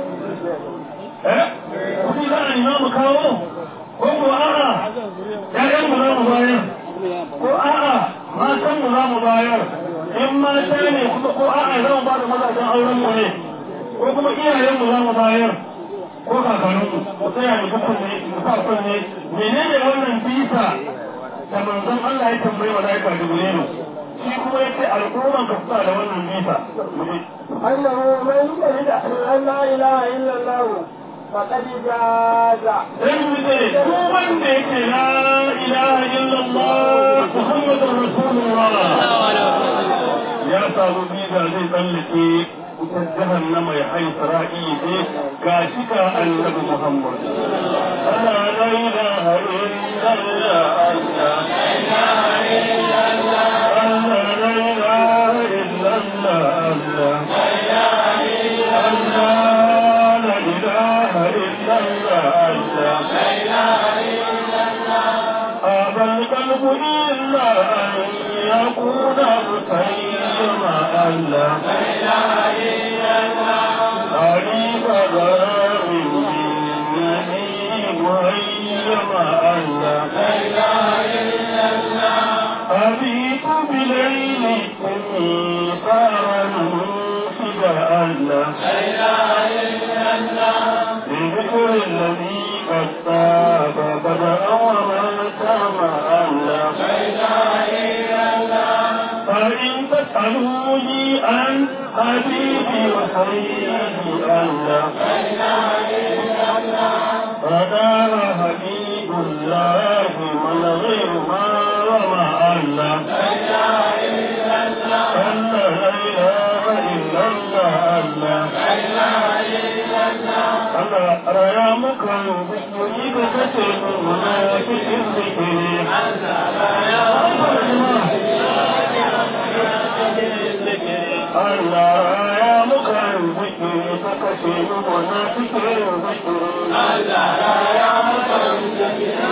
S1: eh kuɗi za a nema mu kawo ko ko a'a ƴaƴan mu za mu bayar ko a'a matan mu za mu bayar in mata ne kuma ko a'a za mu ba da mazajen auren mu ne ko kuma iyayen mu za mu bayar ko kakannin mu mu tsaya mu dukkan ne mu sa kun ne menene wannan bisa da manzon Allah ya tambaye malaika Jibrilu shi kuma yace al'umman ka sa da wannan bisa
S3: أنه من شهد أن لا إله إلا الله فقد جاز
S1: ko wanda yake la ilaha illallah muhammadur rasulullah ya samu biza zai tsallake wutar jahannama ya hai sara'i ne ga shi ka annabi muhammad la ilaha illallah allah la ilaha illallah allah la ilaha illallah allah la ilaha illallah la ilaha illallah la ilaha illallah أبى القلب إلا أن يكون مسيما الله لا إله إلا الله تعريف غرام النبي مهيما الله لا إله إلا الله أبيت بليلكم قارا منشدا الله لا إله إلا الله بذكر الذي قد تاب بدأ وما كما الله لا إله إلا الله فإن تسألوني عن حبيبي وحبيبي الله لا إله إلا الله فدا حبيب الله من غير ما وما الله لا إله إلا الله لا إله إلا الله لا إله إلا الله Allah raya muka yi da kace mu na cikin zikiri Allah raya Allah raya muka zikiri da kace mu na cikin zikiri Allah raya muka zikiri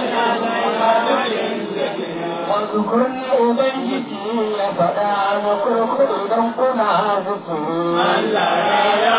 S3: واذكر ubangiji ya faɗa na kurkuru don kuna zikiri Allah ya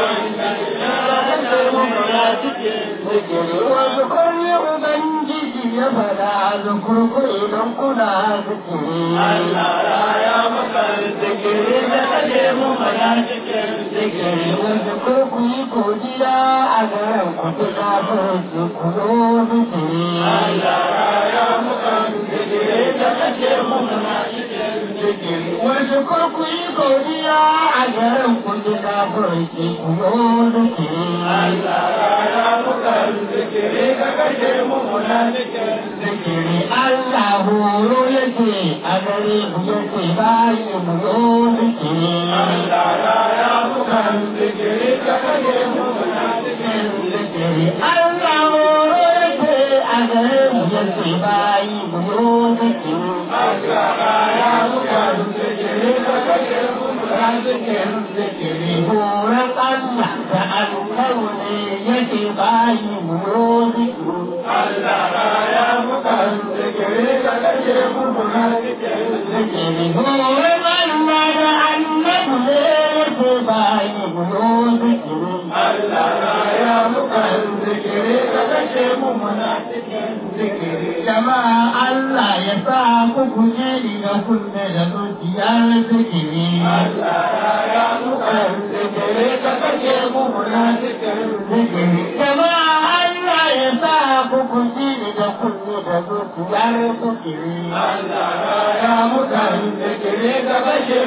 S3: واذكر ubangiji ya faɗa na kurkuru don kuna zikiri Allah ya maka zikiri da kaje mu mana cikin zikiri واذكر ku yi godiya a garin ku ta kafin ku zo zikiri Allah ya maka zikiri da kaje mu mana cikin zikiri واذكر ku yi godiya a garin ku ta kafin ku zo zikiri Allah ya maka zikiri da kaje mu mana cikin zikiri Allah horo yake a gare ku yake bayi mu zo zikiri Allah ya maka zikiri da kaje mu mana cikin zikiri Allah horo yake a gare ku yake bayi mu zo zikiri Allah ya maka zikiri da kaje mu mana cikin zikiri horon Allah da alƙawu ne yake bayi mu zo zikiri Allah ya maka zikiri da kaje mu mana cikin zikiri horon Allah da annabu ne yake bayi mu zo zikiri Allah ya maka zikiri da kaje mu mana cikin zikiri jama'a Allah ya sa ku guje ni da kunne da zuciyar zikiri Allah ya maka zikiri da kaje mu mana cikin zikiri jama'a Allah ya sa ku guje ni da kunne da zuciyar zikiri Allah ya maka zikiri da kaje mu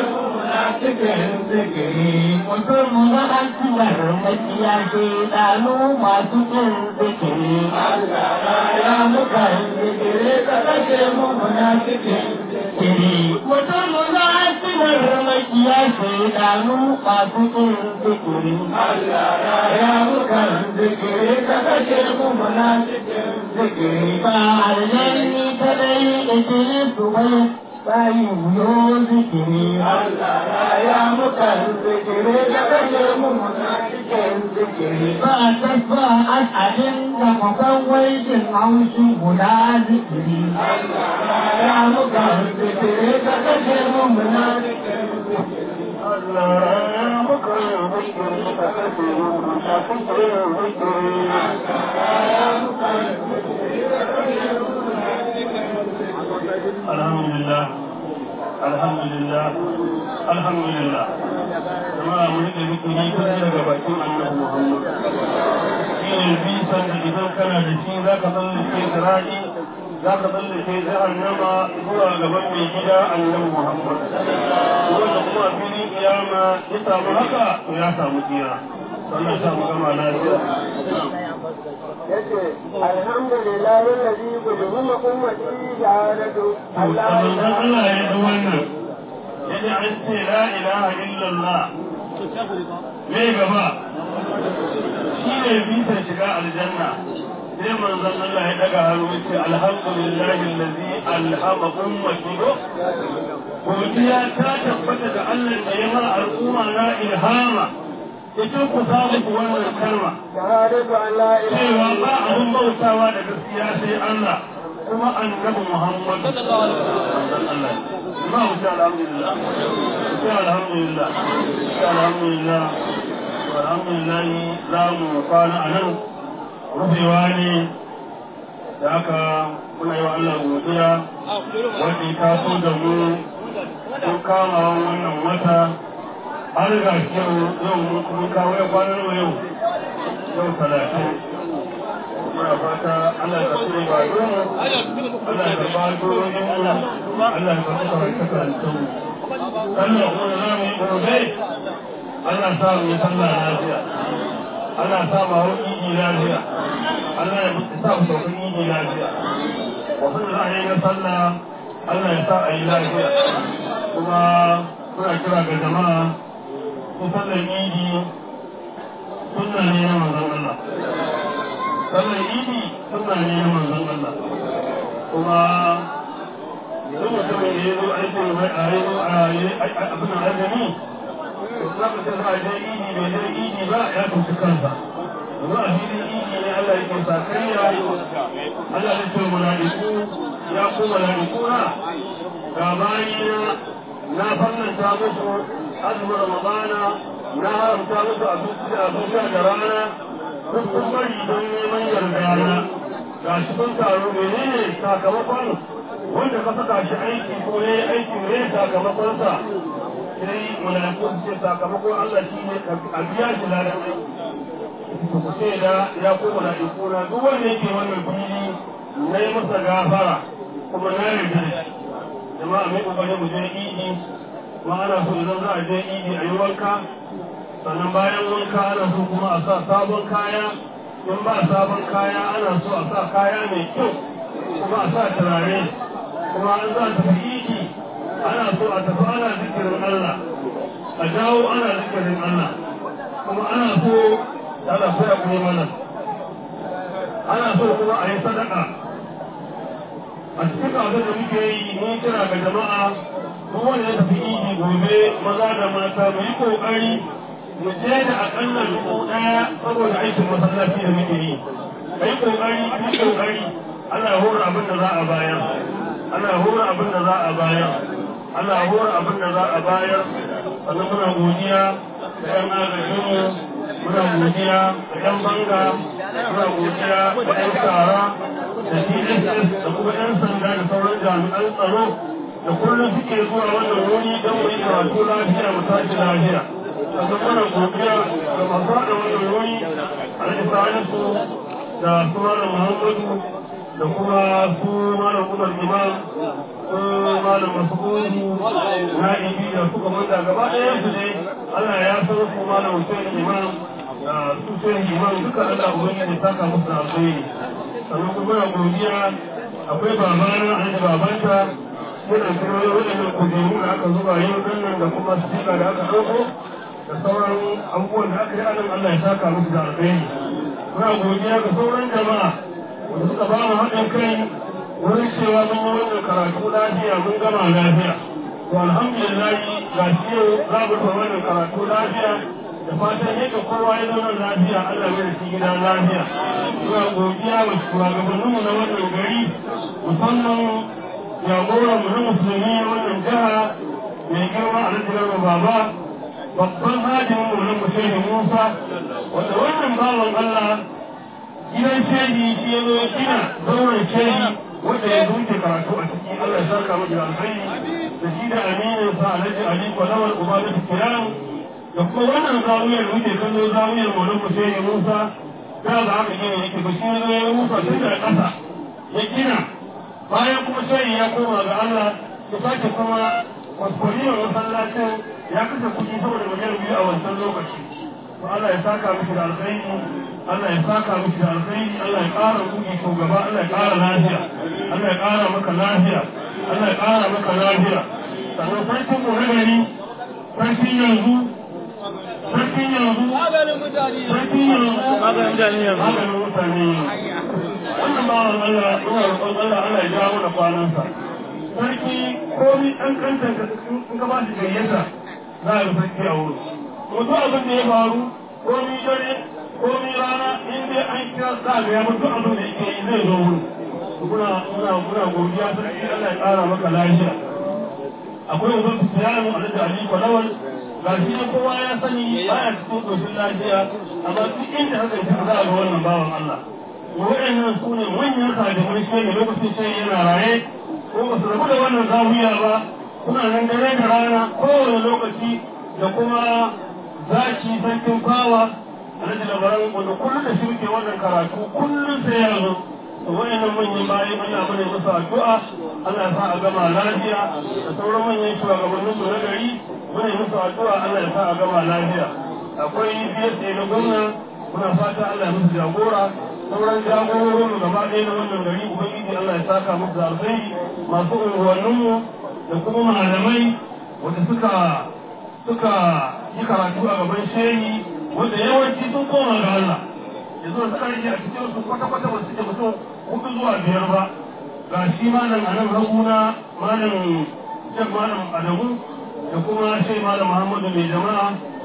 S3: cikin zikiri mutum na hantuwar makiya ke ɗanu masu cin zikiri Allah ya muka zikiri ka kashe mu muna cikin zikiri mutum na hantuwar makiya ke ɗanu masu cin zikiri Allah ya muka zikiri ka kashe mu muna cikin zikiri ba aljanni ta dai ikiri su bai bayi yo zikiri Allah ya muka zikiri da kashe mu muna cikin zikiri ba tasba as'adin da kwakwan wajen haushi guda zikiri Allah ya muka zikiri da kashe mu muna cikin zikiri Allah ya muka zikiri da kashe mu muna cikin zikiri Allah ya muka zikiri da kashe mu muna cikin
S1: alhamdulillah alhamdulillah alhamdulillah jama'a mun da zikiri tun daga bakin annabi Muhammad shi ne bisan da idan kana da shi zaka tsallake sirati zaka tsallake jahannama zuwa gaban mai gida annabi Muhammad wanda kuma a filin kiyama ya samu haka to ya samu kira sannan samu gama lafiya
S3: yace alhamdulillah alladhi quluma ummati shahadatu Allah
S1: Allah ya yi wannan yace an ce la ilaha illallah me gaba shi ne bisa shiga aljanna sai manzon Allah ya daga hannu yace alhamdulillahi alladhi alhama ummati godiya ta tabbata ga Allah da ya ma al'umma na ilhama yace ku samu wannan kalma
S3: shahadatu Allah
S1: cewa ba abun bautawa da gaskiya sai Allah kuma annabi Muhammad sallallahu alaihi wasallam ma wuce alhamdulillah sai alhamdulillah sai alhamdulillah alhamdulillah za mu kwana anan rufewa ne da aka kuna yi wa Allah godiya wanda ya taso da mu sun kama wannan wata har ga shi yau mun kawo ya kwanar yau yau talatin muna fata Allah ya tsere ba don Allah ya ba dorin Allah Allah ya ba ta karanta karanta Allah ko da zamu yi gobe Allah sa mu sallah lafiya Allah sa mu hauki lafiya Allah ya sa mu sauki lafiya wannan da ayi na sallah Allah ya sa ayi lafiya kuma muna kira ga jama'a ku sallar idi sunna ne na manzon Allah sallar idi sunna ne na manzon Allah kuma duk mutumin da ya zo aikin mai a yi abin azumi za ka ce za a je idi bai je idi ba ya tuci kansa amma a filin idi ne Allah yake sa kariya Allah ya ce mala'iku ya ku mala'iku na ga bayina na fannanta musu azumin ramadana na haramta musu abinci da rana duk sun bari don neman yarda ga shi sun taru menene sakamakon wanda ka saka shi aiki ko ne aiki ne sakamakonsa sai malaiku su ce sakamakon Allah shi ne a biya shi ladan aiki ku ce da ya ko malaiku na duk wanda yake wannan fili na yi masa gafara kuma na yarda da shi jama'a mai kokarin mu je idi kuma ana so idan za a je idi a yi wanka sannan bayan wanka ana so kuma a sa sabon kaya in ba sabon kaya ana so a sa kaya mai kyau kuma a sa turare kuma an za a tafi idi ana so a tafi ana zikirin Allah a jawo ana zikirin Allah kuma ana so ana so ya kuma mana ana so kuma a yi sadaka a cikin abin da muke yi ni kira ga jama'a duk wanda ya tafi idi gobe maza da mata mu yi kokari mu je da akalla dubu daya saboda aikin masallaci da muke yi kai kokari kai kokari Allah ya hura abin da za a bayar Allah ya hura abin da za a bayar Allah ya hura abin da za a bayar sannan muna godiya da yan agajinmu muna godiya da yan banga muna godiya da yan tsara da D S S da kuma yan sanda da sauran jami'an tsaro da kullum suke zuwa wannan wuri don mu yi karatu lafiya mu tashi lafiya sannan muna godiya da masu haɗa wannan wuri al'isanisu da su malam muhammadu da kuma su malam umar imam malam Mas'udu na ibi da suka manta gaba ɗaya su ne Allah ya san su malam Hussein Imam da su sai Imam duka Allah ubangiji saka musu da alheri sannan kuma na godiya akwai babana a da babanta yana kuma waɗannan kujeru da aka zuba yau nan da kuma sika da aka ɗauko da sauran abubuwan da aka yi anan Allah ya saka musu da alheri muna godiya ga sauran jama'a wanda suka ba mu haɗin kai wurin cewa mun yi wannan karatu lafiya mun gama lafiya to alhamdulillah ga shi yau za mu ta wannan karatu lafiya da fatan yadda kowa ya zauna lafiya Allah ya da shi gida lafiya muna godiya wa shugabanninmu na wannan gari musamman jagoran mu na musulmi wannan jiha mai girma a nan baba babban hajjin mu na mushehi Musa wanda wannan bawan Allah gidan shehi shi ya zo gina zauren shehi wanda ya zuke karatu a ciki Allah ya saka mu da alkhairi da shi da aminin sa Alhaji Ali Kwalawar Ubada Kiran da kuma wannan zawiyar wuce kallo zawiyar mu na mushehi Musa da ba haka gina yake ba shi ne ya Musa tun da ƙasa ya gina bayan kuma shehi ya koma ga Allah ya sake kuma kwaskwaliyar masallacin ya kasa kuɗi saboda miliyan biyu a wancan lokaci to Allah ya saka miki da alkhairi Allah ya saka miki da alkhairi Allah ya ƙara kuɗi shugaba Allah ya ƙara lafiya Allah ya ƙara maka lafiya Allah ya ƙara maka lafiya sannan sarkin mu na gari sarkin yanzu sarkin yanzu maganin mutane sarkin yanzu maganin mutane maganin mutane wannan bawan Allah ina roƙon Allah Allah ya jawo da kwanansa sarki komi ɗan kantar da in ka ba shi gayyata za a yi sarki a wuri mutu abin da ya faru komi dare komi rana in dai an kira za a gaya mutu abin da yake yi zai zo wuri muna muna muna godiya sarki Allah ya ƙara maka lafiya akwai wajen fitiyanu a da Ali Kwalawal ga shi ne kowa ya sani baya cikin ƙoshin lafiya amma duk inda haka yi za a ga wannan bawan Allah waɗannan su ne manyan kadimai shi ne lokacin shi yana raye ko ba su rabu da wannan zawiya ba suna nan dare da rana kowane lokaci da kuma zaki sarkin fawa alhaji labaran wanda kullum da shi muke wannan karatu kullum sai ya zo to wayannan manyan bayan Allah bane musu addu'a Allah ya sa a gama lafiya da sauran manyan shugabannin mu na gari bane musu addu'a Allah ya sa a gama lafiya akwai biyar na gwamna muna fata Allah ya musu jagora sauran jagororin gaba ɗaya na wannan gari ubangiji Allah ya saka musu da alkhairi masu unguwanninmu da kuma malamai wanda suka suka yi karatu a gaban shehi wanda yawanci sun koma ga Allah yanzu da suka rage a cikin su kwata-kwata ba su ke mutum hudu zuwa biyar ba ga shi malam a nan haguna malam shan malam adamu da kuma shai malam muhammadu mai jama'a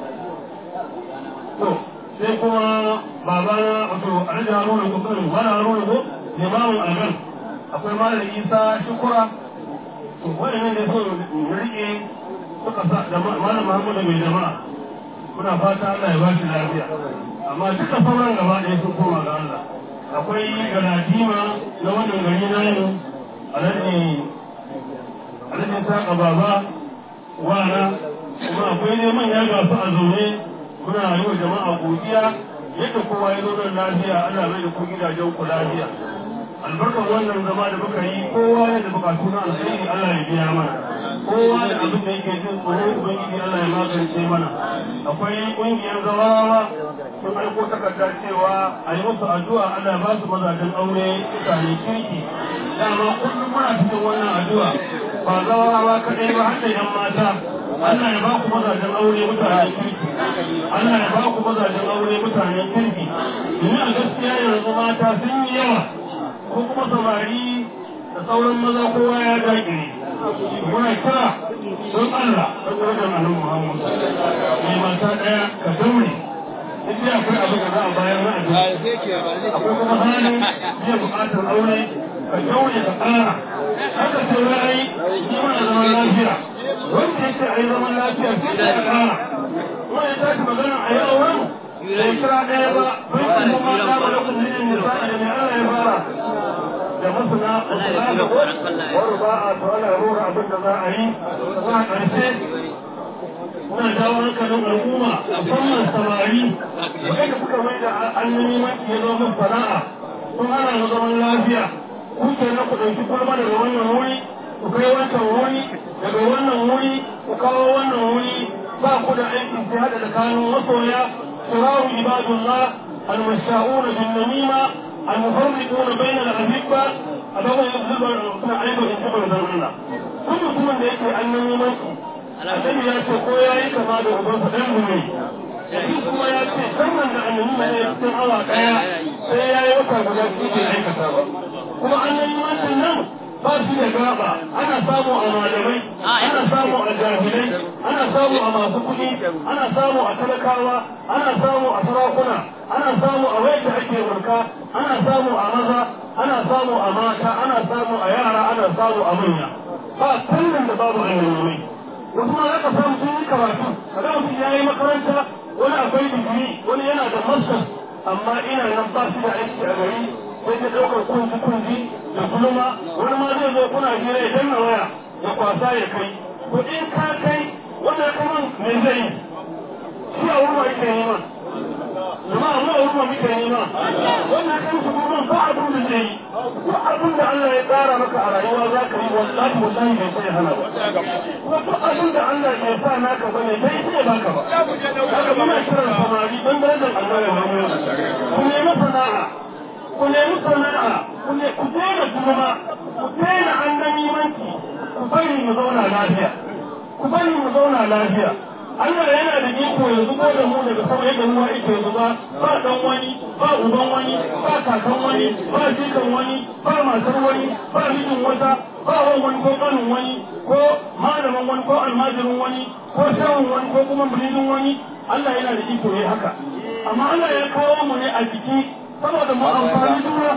S1: to sai kuma babana wato alhaji haruna ko kuma wani haruna ko limamin algan akwai malam isa shukura to waɗannan da so rike suka sa da malam muhammadu mai jama'a muna fata Allah ya ba shi lafiya amma duka sauran gaba ɗaya sun koma ga Allah akwai galadima na wannan gari na yau alhaji alhaji saka baba wana kuma akwai ne manya gasu a zaune muna yi wa jama'a godiya yadda kowa ya zo nan lafiya ana mai da ku gidajen ku lafiya albarkar wannan zama da muka yi kowa ya da bukatu na alkhairi Allah ya biya mana kowa da abin da yake jin tsoro ubangiji Allah ya magance mana akwai kungiyar zawarawa sun aiko takardar cewa a yi musu addu'a Allah ba su mazajen aure mutane kirki dama kullum muna cikin wannan addu'a ba zawarawa kaɗai ba har da yan mata Allah ya ba ku mazajen aure mutane kirki Allah ya ba ku mazajen aure mutane kirki domin a gaskiya yanzu mata sun yi yawa ko kuma samari da sauran maza kowa ya dage muna kira don Allah don wajen annabi Muhammad mai mata daya ka daure idan akwai abu da za a bayar na addu'a akwai kuma halin biyan bukatar aure ka daure ka tsara haka sai ra'ayi shi mana zaman lafiya wanda yake a yi zaman lafiya sai da ƙara wanda ya tashi magana a yi auren bai kira ɗaya ba bai kuma ma ta ba da kuma yin nisa'i da mai Allah ya fara da masana wani ba a to ana rora abin da za a yi za a ƙarshe muna jawo hankalin al'umma musamman samari waɗanda kuka mai da annabi maki ya zama sana'a sun hana mu zaman lafiya kuke na ku ɗauki kwalba daga wannan wuri ku kai wancan wuri daga wannan wuri ku kawo wannan wuri ba ku da aikin sai hada da kanun masoya sirawu ibadullah al-masha'una bin namima al-mufarriquna bayna al-ahibba adawa yuzba suna aiko in tabar da Allah kun mutumin da yake annabi mai annabi ya ce ko yayi kama da ubansa dan gumi shi kuma ya ce sannan da annabi mai cikin awa daya sai yayi wata guda cikin aikata ba kuma annabi mai nan ba shi da gaba ana samu a malamai ana samu a jahilai ana samu a masu kuɗi ana samu a talakawa ana samu a sarakuna ana samu a wayar da ake mulka ana samu a maza ana samu a mata ana samu a yara ana samu a manya ba fannin da babu annabi wasu ma aka samu sun yi karatu kaga mutum ya yi makaranta wani akwai digiri wani yana da masters amma ina nan ba shi da aiki a gari sai ta ɗaukar kunji kunji da gulma wani ma zai zo kuna hira ya danna waya ya kwasa ya kai to in ka kai wannan kaman me zai yi shi a wurin ake nema jama'a mu a wurin muke nema wannan kan su gurin ba abin da zai yi ko abin da Allah ya tsara maka a rayuwa za ka yi wallahi wallahi bai sai hana ba kuma duk abin da Allah bai sa naka bane bai sai baka ba kaga muna kiran samari dan darajar Allah ya mamu ku nemi sana'a ku nemi sana'a ku ne ku daina kuma ku daina annamimanci ku bari mu zauna lafiya ku bari mu zauna lafiya Allah yana da iko ya zubo da mu daga sama yadda ruwa yake zuba ba dan wani ba uban wani ba kakan wani ba jikan wani ba matar wani ba mijin wata ba wani ko kanin wani ko malamin wani ko almajirin wani ko shawun wani ko kuma muridin wani Allah yana da iko ya haka amma Allah ya kawo mu ne a jiki saboda mu amfani juna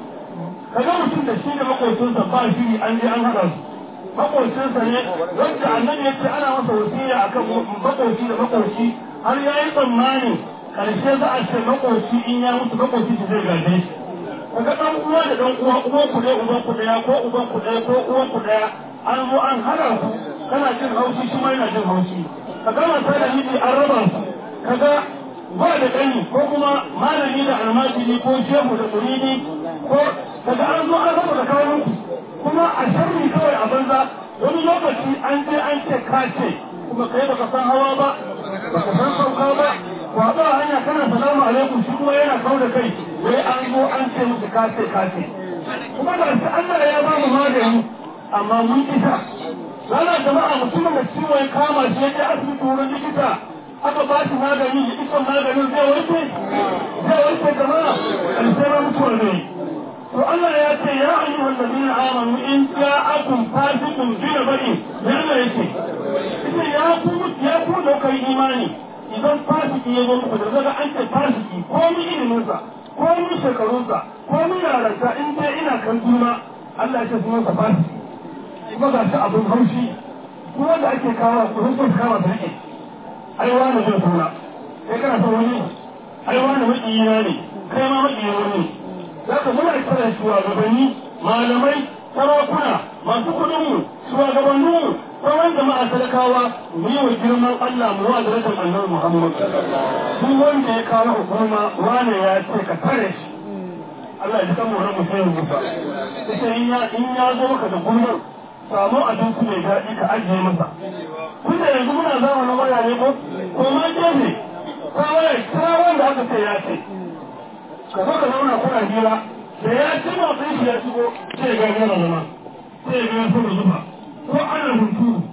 S1: kaga mutum da shi da makocinsa ba shi an je an haɗa su makocinsa ne wanda annabi ya ce ana masa wasiya akan makoci da makoci har ya yi tsammani karshe za a ce makoci in ya mutu makoci shi zai gaje shi kaga dan uwa da dan uwa uwan ku ɗaya uban ku ɗaya ko uban ku ɗaya ko uwan ku ɗaya an zo an haɗa ku kana jin haushi shi ma yana jin haushi kaga mata da miji an raba su kaga ba da ƙani ko kuma malami da almajiri ko shehu da muridi ko daga an zo an raba da kawo kuma a sharri kawai a banza wani lokaci an je an ce ka ce kuma kai baka san hawa ba baka san sauka ba kwaɗo a hanya kana salamu alaikum shi kuma yana kawo da kai wai an zo an ce musu ka ce ka ce kuma da shi Allah ya ba mu magani amma mun kisa rana jama'a mutumin da ciwo ya kama shi ya je asibiti wurin likita aka ba shi magani da isan maganin zai warke zai warke jama'a ƙarshen na mutuwa ne to Allah ya ce ya ayyuhal ladina amanu in ja'akum fasiqun bi nabain yana yake ita ya ku ya ku da kai imani idan fasiki ya zo muku da daga an ce fasiki ko ni ilimin sa ko ni shekarun sa ko ni yaranta in dai ina kan juna Allah ya ce sunan sa fasiki kuma ga shi abun haushi kuma da ake kawo ku sun kawo ta rike ai wani zai tura kai kana son wani ai wani makiyina ne kai ma makiyin wani zaka muna kiran shugabanni malamai sarakuna masu kudinmu shugabanninmu sauran jama'a talakawa mu yi wa girman Allah mu wa darajar annabi Muhammad duk wanda ya kawo hukuma wane ya ce ka tare shi Allah ya san mu rabu sai mu fa sai in ya in ya zo maka da gurbar samu abinci mai daɗi ka ajiye masa kun da yanzu muna zamanin waya ne ko ko ma gefe kawai kawai da aka ce ya ce ka zo ka zauna kuna hira da ya ci motsin shi ya shigo sai ga yana zama sai ga ya saba zuba ko ana hunturu